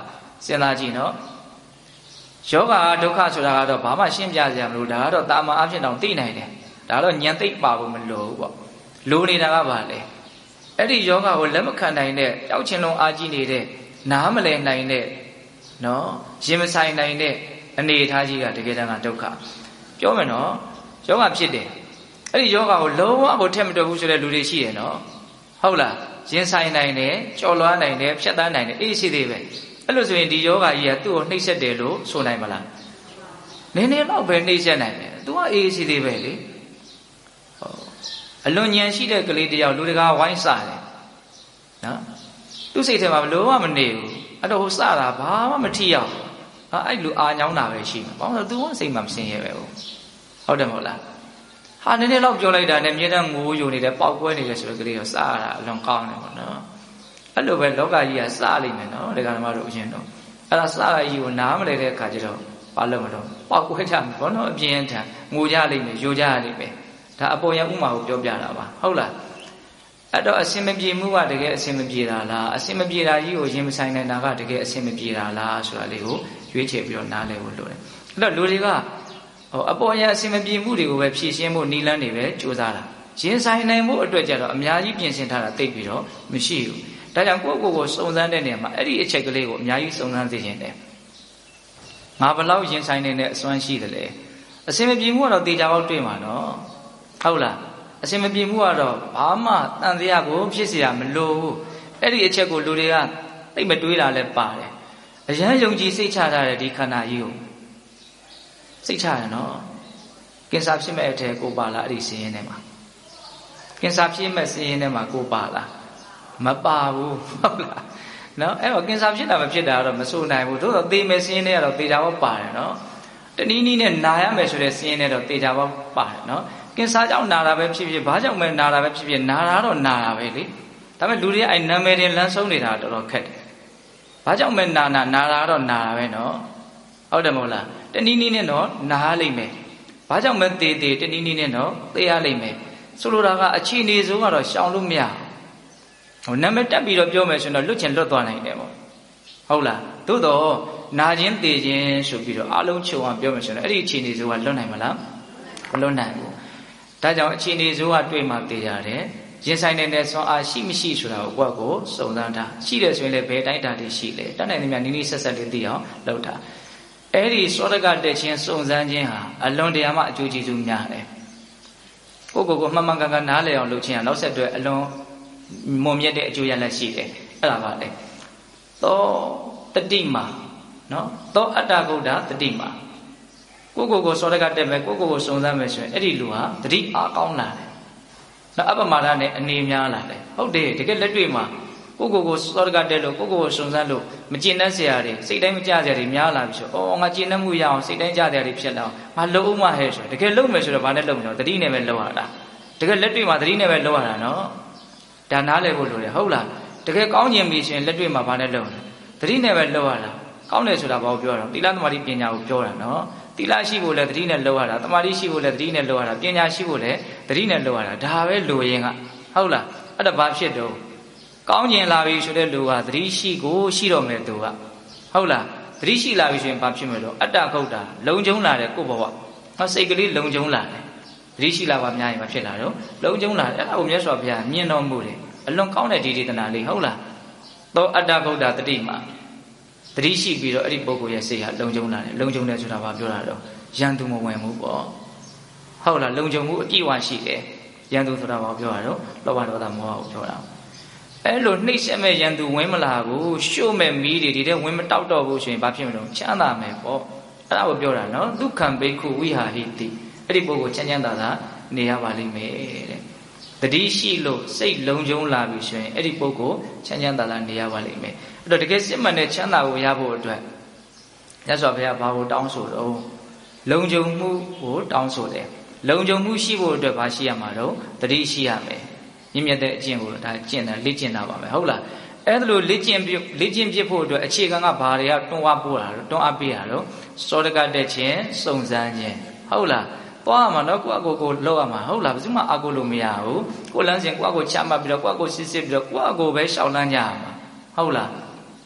စဉ်းစားကြည့်နော်ယောဂဒုက္ခဆိုတာကတော့ဘာမှရှင်းပြစရာမလိုဒါကတော့တာမန်အဖြစ်တောင်သိနိုင်တယ်ဒါတော့ဉာဏ်သိပ်ပါဖို့မလိုဘူးပေါ့လိုနေတာကဘာလဲအဲ့ဒီယောဂကိုလက်မခံနိုင်တဲ့ကြောက်ချင်လုံးအားကြီးနေတဲ့နားမလည်နိုင်တဲ့နော်ရင်မဆိုင်နိုင်တဲ့အနေအထားကြီးကတကယ်တမ်းကဒုက္ခပြောမယ်နော်ယောဂဖြစ်တယ်အဲ့ဒီယောဂကိုလုံးဝကိုထက်မတော်ဘူးဆိုတဲ့လူတွေရှိတယ်နော်ဟုတ်လားရင်ဆိုင်နိုင်တယ်ကြော်လွှားနိုင်တယ်ဖြတ်သန်းနိုင်တယ်အေးရှိသေးပဲအဲ့လိုဆိုရင်ဒီယောဂကြီးကသူ့ကိုနှိပ်စက်တယ်လို့ဆိုနိုင်မလားနည်းနည်းတော့ပဲနှိပ်စက်နိုင်တယ်သူကအေးရှိသေးပဲလေဟုတ်အလွန်ဉာဏ်ရှိတဲ့ကလေးတယောက်လူတကာဝိုင်းစားတယ်နော်သူ့စိတ်ထဲမှာဘလို့မှမနေဘူးအဲ့တော့ဟိုစတာဘာမှမထီရောက်ဟာအဲ့လူအာညောင်းတာပဲရှိမှာဘာလို့လဲ तू ကစိတ်မှမစင်ရဲပဲဟုတ်တယ်မဟုတ်လားဟာနည်းနည်းတော့ပြောလိုက်တာနဲ့မြေတန်းငိုးယိုနေတယ်ပေါက်ကွဲနေတယ်ဆိုတော့ကလေးတော့စရတာအလွန်ကောင်းတယ်ပေါ့နော်အဲ့လိုပဲလောကကြီးကစလိမ့်မယ်နော်ဒီကဓမ္မတို့အရင်တော့အဲ့ဒါစရကြီးကိုနားမလဲတဲ့အခါကျတော့ဘာလို့မလို့ပေါက်ကွဲကြမှာဘောနော်အပြင်းထန်ငိုကြလိမ့်မယ်ယိုကြလိမ့်မယ်ဒါအပေါ်ရဥမာကိုပြောပြတာပါဟုတ်လားအဲ့တော့အစင်မပြေမှုကတကယ်အစင်မပြေတာလားအစင်မပြေတာကြီးကိုရင်မဆိုင်နိုင်တာကတကယ်အစင်မပြေတာလားဆိုတာလေးကိုရွေးချယ်ပြီးတော့နားလည်ဖို့လိုတယ်အဲ့တော့လူတွေကဟိုအပေါ်ရအစင်မပြေမှုတွေကိုပဲဖြည့်ရှင်းဖို့နီလန်းတွေပဲကြိုးစားတာရင်ဆိုင်နိုင်မှုအတွက်ကြတော့အများကြီးပြင်ဆင်ထားတာသိပြီးတော့မရှိဘူးဒါကြောင့်ကိုယ့်ကိုယ်ကိုစုံစမ်းတဲ့နေရာမှာအဲ့ဒီအချက်ကလေးကိုအများကြီးစုံစမ်းသိခြင်းတယ်ငါဘလောက်ရင်ဆိုင်နေတဲ့အစွမ်းရှိတယ်လေအစင်မပြေမှုကတော့တေချာပေါက်တွေ့မှာနော်ဟုတ်လားအစင်မပြေမှုကတော့ဘာမှတန်တရားကိုဖြစ်เสียမလိုဘူးအဲ့ဒီအချက်ကိုလူတွေကသိမတွေးတာလည်းပါတယ်အရန်ယုံကြည်စိတ်ချထားတဲ့ဒီခန္ဓာကြီးကိုစိတ်ချရနော်ကင်ဆာဖြစ်မဲ့အထက်ကိုပါလားအဲ့ဒီစင်းရင်းထဲမှာကင်ဆာဖြစ်မဲ့စင်းရင်းထဲမှာကိုပါလားမပါဘူးဟုတ်လားနော်အဲ့တော့ကင်ဆာဖြစ်တာမဖြစ်တာတော့မဆိုနိုင်ဘူးသို့တော့သေမဲ့စင်းရင်းထဲကတော့သေချာပေါက်ပါတယ်နော်တနည်းနည်းနဲ့နာရမယ်ဆိုတဲ့စင်းရင်းထဲတော့သေချာပေါက်ပါတယ်နော်ကင်ဆာကြောင့်နာတာပဲဖြစ်ဖြစ်ဘာကြောင့်မဲနာတာပဲဖြစ်ဖြစ်နာတာတော့နာတာပဲလေဒါပေမဲ့လူတွေအဲ့နာမည်တင်လမ်းဆုံးနေတာတော်တော်ခက်တယ်ဘာကြောင့်မဲနာနာနာတာတော့နာတာပဲနော်ဟုတ်တယ်မဟုတ်လားတနည်းနည်းနဲ့တော့နားလိမ့်မယ်ဘာကြောင့်မဲသေးသေးတနည်းနည်းနဲ့တော့သိရလိမ့်မယ်ဆိုလိုတာကအခြေအနေဆုံးကတော့ရှောင်လို့မရဟိုနာမည်တက်ပြီးတော့ပြောမယ်ဆိုရင်တော့လွတ်ချင်လွတ်သွားနိုင်တယ်ပေါ့ဟုတ်လားသို့တော့နာခြင်းသေခြင်းဆိုပြီးတော့အလုံးချုံအောင်ပြောမယ်ဆိုရင်အဲ့ဒီအခြေအနေဆုံးကလွတ်နိုင်မလားမလွတ်နိုင်ဘူးဒါကြောင့်အခြေအနေဆိုးကတွေ့မှသိရတယ်ရင်ဆိုင်နေတဲ့ဆွမ်းအားရှိမရှိဆိုတာကိုကိုယ့်ကိုစုံစမ်းတာရှိတယ်ဆိုရင်လည်းဘယ်တိုင်းတာတွေရှိလဲတတ်နိုင်သမျှနီးနီးဆက်ဆက်လေးသိအောင်လုပ်တာအဲ့ဒီစောတကတက်ခြင်းစုံစမ်းခြင်းဟာအလွန်တရာမှအကျိုးကျေးဇူးများတယ်ကိုယ့်ကိုယ်ကိုမှန်မှန်ကန်ကန်နားလည်အောင်လုပ်ခြင်းဟာနောက်ဆက်တွဲအလွန်မွန်မြတ်တဲ့အကျိုးရလဒ်ရှိတယ်အဲ့ဒါပါလေသောတတိမာနော်သောအတ္တဂုဏ္ဍတတိမာကိုကိုကိုစောတကတက်မယ်ကိုကိုကိုစုံစမ်းမယ်ဆိုရင်အဲ့ဒီလူဟာတတိအားကောင်းလာတယ်။နောက်အပမာဒနဲ့အနေများလာတယ်။ဟုတ်တယ်တကယ်လက်တွေ့မှာကိုကိုကိုစောတကတက်လို့ကိုကိုကိုစုံစမ်းလို့မကျင်တတ်เสียရတယ်စိတ်တိုင်းမကြเสียရတယ်များလာပြီဆိုအော်ငါကျင်တတ်မှုရအောင်စိတ်တိုင်းကြเสียရတယ်ဖြစ်လာအောင်ငါလုံးဝဟဲ့ဆိုတကယ်လုံးမယ်ဆိုတော့ဘာနဲ့လုံးမလို့တတိနဲ့ပဲလုံးရတာတကယ်လက်တွေ့မှာတတိနဲ့ပဲလုံးရတာနော်ဒါနားလည်ဖို့လိုတယ်ဟုတ်လားတကယ်ကောင်းကျင်ပြီဆိုရင်လက်တွေ့မှာဘာနဲ့လုံးလဲတတိနဲ့ပဲလုံးရတာကောင်းတယ်ဆိုတာဘာကိုပြောတာသီလသမာဓိပညာကိုပြောတာနော်သီလရှိဖို့လည်းသတိနဲ့လုပ်ရတာတမာတိရှိဖို့လည်းသတိနဲ့လုပ်ရတာပညာရှိဖို့လည်းသတိနဲ့လုပ်ရတာဒါပဲလိုရင်ကဟုတ်လားအဲ့ဒါဘာဖြစ်တော့ကောင်းကျင်လာပြီဆိုတဲ့လူကသတိရှိကိုရှိတော့မယ်သူကဟုတ်လားသတိရှိလာပြီဆိုရင်ဘာဖြစ်မလို့အတ္တဂုတ်တာလုံကျုံလာတယ်ကိုယ့်ဘဝဟောစိတ်ကလေးလုံကျုံလာတယ်သတိရှိလာပါများရင်မဖြစ်လာတော့လုံကျုံလာတယ်အဲ့ဒါကိုမြတ်စွာဘုရားမြင်တော်မူတယ်အလွန်ကောင်းတဲ့ဒီဒေသနာလေးဟုတ်လားသောအတ္တဂုတ်တာတတိမှာတတိရှိပြီးတော့အဲ့ဒီပုဂ္ဂိုလ်ရဲ့စိတ်ဟာလုံခြုံလာတယ်လုံခြုံတယ်ဆိုတာဘာပြောတာတော့ရန်သူမဝင်ဘူးပေါ့ဟုတ်လားလုံခြုံမှုအပြည့်အဝရှိတယ်ရန်သူဆိုတာဘာပြောတာတော့လောဘဒေါသမောဟကိုပြောတာအဲ့လိုနှိမ့်ဆက်မဲ့ရန်သူဝင်မလာဘူးရှို့မဲ့မီးတွေဒီတဲ့ဝင်မတောက်တော့ဘူးဆိုရင်ဘာဖြစ်မလို့ချမ်းသာမယ်ပေါ့အဲ့ဒါကိုပြောတာနော်ဒုက္ခံဘိက္ခုဝိဟာဟိတိအဲ့ဒီပုဂ္ဂိုလ်ချမ်းချမ်းသာသာနေရပါလိမ့်မယ်တဲ့တတိရှိလို့စိတ်လုံခြုံလာပြီဆိုရင်အဲ့ဒီပုဂ္ဂိုလ်ချမ်းချမ်းသာသာနေရပါလိမ့်မယ်အဲ့တော့တကယ်စစ်မှန်တဲ့ချမ်းသာကိုရဖို့အတွက်မြတ်စွာဘုရားဘာကိုတောင်းဆိုတော့လုံခြုံမှုကိုတောင်းဆိုတယ်လုံခြုံမှုရှိဖို့အတွက်ဘာရှိရမှာတော့တတိရှိရမယ်မြင့်မြတ်တဲ့အကျင့်ကိုဒါကျင့်တယ်လေ့ကျင့်တာပါမယ်ဟုတ်လားအဲ့ဒါလိုလေ့ကျင့်လေ့ကျင့်ပြဖို့အတွက်အခြေခံကဘာတွေကတွန်းအားပို့တာတော့တွန်းအားပေးတာတော့စောတကတက်ခြင်းစုံစမ်းခြင်းဟုတ်လားသွားမှာနော်ကိုယ့်အကိုကိုလောက်ရမှာဟုတ်လားဘယ်သူမှအကိုလို့မရဘူးကိုယ်လမ်းစဉ်ကိုယ့်အကိုချမှတ်ပြီးတော့ကိုယ့်အကိုစစ်စစ်ပြီးတော့ကိုယ့်အကိုပဲရှောင်လန်းကြရမှာဟုတ်လား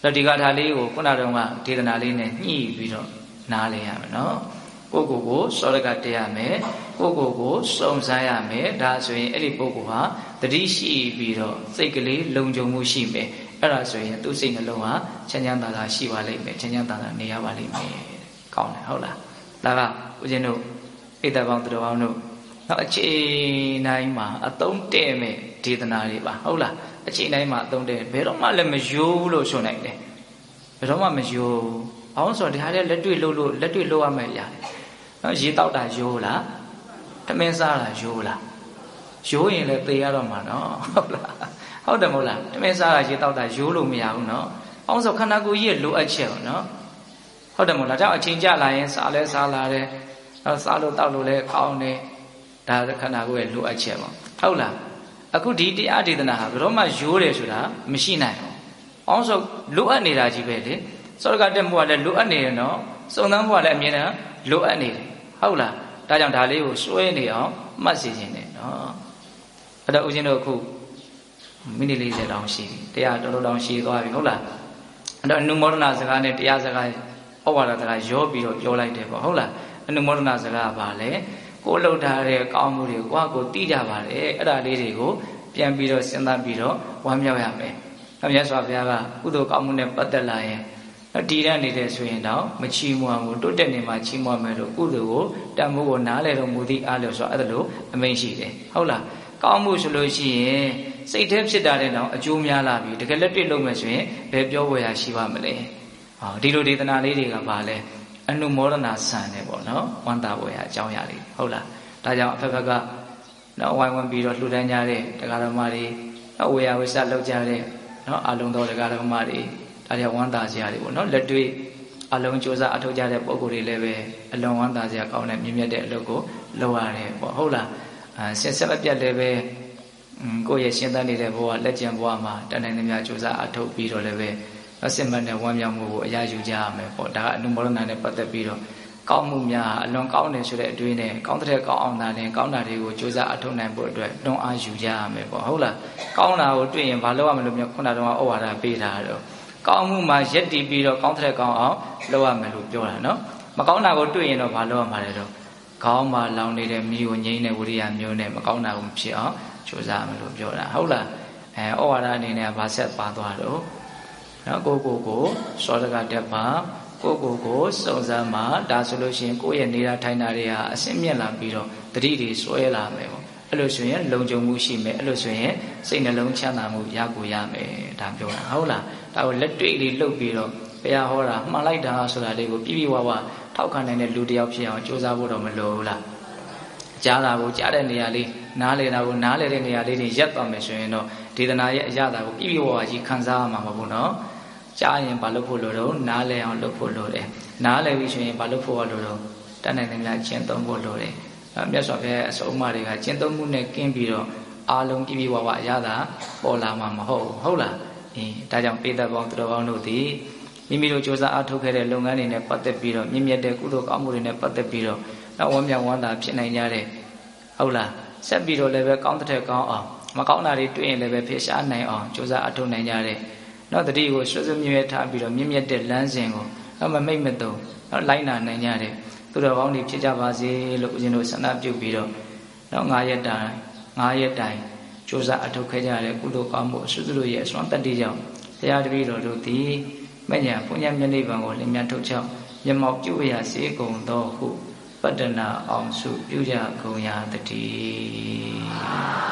ဒီကထာလေးကိုခုနတုန်းကဒေသနာလေးနဲ့ညှိပြီးတော့နားလည်ရမယ်နော်ကိုယ့်ကိုယ်ကိုစောရကတက်ရမယ်ကိုယ့်ကိုယ်ကိုစုံစမ်းရမယ်ဒါဆိုရင်အဲ့ဒီပုဂ္ဂိုလ်ဟာတတိရှိပြီးတော့စိတ်ကလေးလုံခြုံမှုရှိမယ်အဲ့ဒါဆိုရင်သူ့စိတ်နှလုံးဟာချမ်းချမ်းသာသာရှိပါလိမ့်မယ်ချမ်းချမ်းသာသာနေရပါလိမ့်မယ်ကောင်းတယ်ဟုတ်လားဒါကဦးဇင်းတို့ဣဒ္ဓဘောင်သူတော်ကောင်းတို့နောက်အချိန်တိုင်းမှာအသုံးတဲ့မဲ့ဒေသနာတွေပါဟုတ်လားအချိန်တိုင်းမှာအသုံးတဲ့ဘယ်တော့မှလည်းမယိုးဘူးလို့ဆိုနိုင်တယ်ဘယ်တော့မှမယိုးအောင်ဆိုဒီဟာလေးလက်တွေ့လို့လို့လက်တွေ့လို့ရမယ်ရတယ်နော်ရေတောက်တာယိုးလားတမင်းစားတာယိုးလားယိုးရင်လည်းသေရတော့မှာနော်ဟုတ်လားဟုတ်တယ်မဟုတ်လားတမင်းစားတာရေတောက်တာယိုးလို့မရဘူးနော်အောင်ဆိုခန္ဓာကိုယ်ကြီးရဲ့လိုအပ်ချက်ပေါ့နော်ဟုတ်တယ်မဟုတ်လားဒါကြောင့်အချိန်ကြလာရင်စားလဲစားလာတယ်နော်စားလို့တောက်လို့လည်းကောင်းတယ်ဒါခန္ဓာကိုယ်ရဲ့လိုအပ်ချက်ပေါ့ဟုတ်လားအခုဒီတရားဒေသနာဟာဘယ်တော့မှယိုးတယ်ဆိုတာမရှိနိုင်ဘူးအောင်ဆိုလိုအပ်နေတာကြီးပဲလေစောရကတက်မှုကလည်းလိုအပ်နေတယ်နော်စုံစမ်းမှုကလည်းအမြဲတမ်းလိုအပ်နေတယ်ဟုတ်လားဒါကြောင့်ဒါလေးကိုစွဲနေအောင်မှတ်စီခြင်းနဲ့နော်အဲ့တော့ဦးဇင်းတို့အခုမိနစ်လေးဆယ်တောင်ရှိပြီတရားတော်တော်တောင်ရှိသွားပြီဟုတ်လားအဲ့တော့အနုမောဒနာစကားနဲ့တရားစကားဩဝါဒစကားရောပြီးတော့ပြောလိုက်တယ်ပေါ့ဟုတ်လားအနုမောဒနာစကားကပါလေကိုလှုပ်ထားတဲ့ကောင်းမှုတွေကိုကိုယ်ကိုသိကြပါတယ်အဲ့ဒါလေးတွေကိုပြန်ပြီးတော့စဉ်းစားပြီးတော့ဝမ်းမြောက်ရမယ်။မြတ်စွာဘုရားကကုသိုလ်ကောင်းမှုနဲ့ပတ်သက်လာရင်တည်ရနေတဲ့ဆိုရင်တော့မချီးမွမ်းဘူးတိုးတက်နေမှချီးမွမ်းမယ်လို့ကုသိုလ်ကိုတန်ဖိုးကိုနားလည်တော်မူသည့်အားလျော်စွာအဲ့ဒါလိုအမိန့်ရှိတယ်ဟုတ်လားကောင်းမှုဆိုလို့ရှိရင်စိတ်ထဲဖြစ်တာတဲ့တော့အကျိုးများလာပြီတကယ်လက်တွေ့လုပ်မယ်ဆိုရင်ဘယ်ပြောဝယ်ရရှိပါမလဲဟောဒီလိုဒေသနာလေးတွေကပါလဲအနုမောဒနာဆန်တယ်ပေါ့နော်ဝန္တာဝယ်ရအကြောင်းအရာလေးဟုတ်လားဒါကြောင့်အဖက်ဖက်ကနော်ဝိုင်းဝန်းပြီးတော့လှူဒန်းကြတဲ့တရားဓမ္မတွေနော်ဝေယဝိဆလုပ်ကြတဲ့နော်အလုံးတော်တရားဓမ္မတွေဒါတွေဝမ်းသာစရာတွေပေါ့နော်လက်တွေ့အလုံးစ조사အထောက်ကြတဲ့ပုံကိုယ်တွေလည်းပဲအလုံးဝမ်းသာစရာကောင်းတဲ့မြင့်မြတ်တဲ့အလုပ်ကိုလုပ်ရတယ်ပေါ့ဟုတ်လားအဲဆက်ဆက်မပြတ်လည်းပဲကိုယ့်ရဲ့ရှင်းသန်းနေတဲ့ဘဝလက်ကျန်ဘဝမှာတန်နိုင်သမျှစ조사အထောက်ပြီးတော့လည်းပဲအစစ်မှန်တဲ့ဝမ်းမြောက်မှုကိုအရာယူကြရမယ်ပေါ့ဒါကအနုမောဒနာနဲ့ပတ်သက်ပြီးတော့ကောင်းမှုများအလွန်ကောင်းတယ်ဆိုတဲ့အတွေ့နဲ့ကောင်းတဲ့ကောင်းအောင်သာလည်းကောင်းတာတွေကိုစ조사အထောက်နိုင်ဖို့အတွက်တွန်းအားယူကြရမယ်ပေါ့ဟုတ်လားကောင်းတာကိုတွေ့ရင်ဘာလုပ်ရမလို့မျိုးခုနကတော့ဩဝါဒပေးတာတော့ကောင်းမှုမှာရက်တည်ပြီးတော့ကောင်းတဲ့ကောင်းအောင်လုပ်ရမယ်လို့ပြောတာနော်မကောင်းတာကိုတွေ့ရင်တော့ဘာလုပ်ရမှာလဲတော့ခေါင်းမှာလောင်နေတဲ့မိကိုငြိမ်းတဲ့ဝိရိယမျိုးနဲ့မကောင်းတာကိုဖြစ်အောင်စ조사ရမယ်လို့ပြောတာဟုတ်လားအဲဩဝါဒအနေနဲ့ဘာဆက်ပါသွားတော့နော်ကိုကိုကိုစောတကတက်ပါကိုကိုကိုစုံစမ်းမှာဒါဆိုလို့ရှိရင်ကိုယ့်ရဲ့နေတာထိုင်တာတွေဟာအစင်းမြင့်လာပြီးတော့တတိတွေစွဲလာမယ်ပေါ့အဲ့လိုဆိုရင်လုံခြုံမှုရှိမယ်အဲ့လိုဆိုရင်စိတ်နှလုံးချမ်းသာမှုရကိုရမယ်ဒါပြောတာဟုတ်လားဒါကိုလက်တွေ့လေးလှုပ်ပြီးတော့ဘုရားဟောတာမှန်လိုက်တာဆိုတာလေးကိုပြည့်ပြည့်ဝဝထောက်ခံနိုင်တဲ့လူတစ်ယောက်ဖြစ်အောင်ကြိုးစားဖို့တော့မလိုဘူးလားကြားတာကိုကြားတဲ့နေရာလေးနားလေတာကိုနားလေတဲ့နေရာလေးတွေရပ်သွားမယ်ဆိုရင်တော့ဒေသနာရဲ့အရသာကိုပြည့်ပြည့်ဝဝကြီးခံစားရမှာမဟုတ်ဘူးနော်ကြားရင်ဘာလို့ဖို့လို့တော့နားလဲအောင်လုပ်ဖို့လို့တယ်နားလဲပြီဆိုရင်ဘာလို့ဖို့လို့တော့တတ်နိုင်တယ်များကျင့်သုံးဖို့လို့တယ်မြတ်စွာဘုရားအဆုံးအမတွေကကျင့်သုံးမှုနဲ့ကင်းပြီးတော့အာလုံးပြည့်ပြည့်ဝဝအရသာပေါ်လာမှာမဟုတ်ဘူးဟုတ်လားအင်းဒါကြောင့်ပေသက်ပေါင်းသူတော်ကောင်းတို့သည်မိမိတို့စ조사အားထုတ်ခဲ့တဲ့လုပ်ငန်းတွေနဲ့ပတ်သက်ပြီးတော့မြင့်မြတ်တဲ့ကုသိုလ်ကောင်းမှုတွေနဲ့ပတ်သက်ပြီးတော့နောက်ဝမ်းမြောက်ဝမ်းသာဖြစ်နိုင်ကြတဲ့ဟုတ်လားဆက်ပြီးတော့လည်းပဲကောင်းတဲ့ကောင်းအောင်မကောင်းတာတွေတွေ့ရင်လည်းပဲဖေရှားနိုင်အောင်စ조사အားထုတ်နိုင်ကြတဲ့နောက်တတိကိုဆွဆွမြဲထားပြီးတော့မြင့်မြတ်တဲ့လမ်းစဉ်ကိုမမိတ်မတုံနောက်လိုက်နာနိုင်ကြတဲ့သူတော်ကောင်းတွေဖြစ်ကြပါစေလို့ဦးဇင်းတို့ဆန္ဒပြုပြီးတော့နောက်၅ရက်တိုင်၅ရက်တိုင်စ조사အထုတ်ခဲ့ကြတဲ့ကုသိုလ်ကောင်းမှုအစွတ်တို့ရဲ့အစွမ်းတတ္တိကြောင့်တရားတပည့်တော်တို့သည်မညာပုညမျက်နှိဗ္ဗာန်ကိုလင်းမြတ်ထုတ်ချောင်းမျက်မှောက်ပြုရစေကုန်သောဟုပတ္တနာအောင်စုပြုကြကုန်ရာတည်း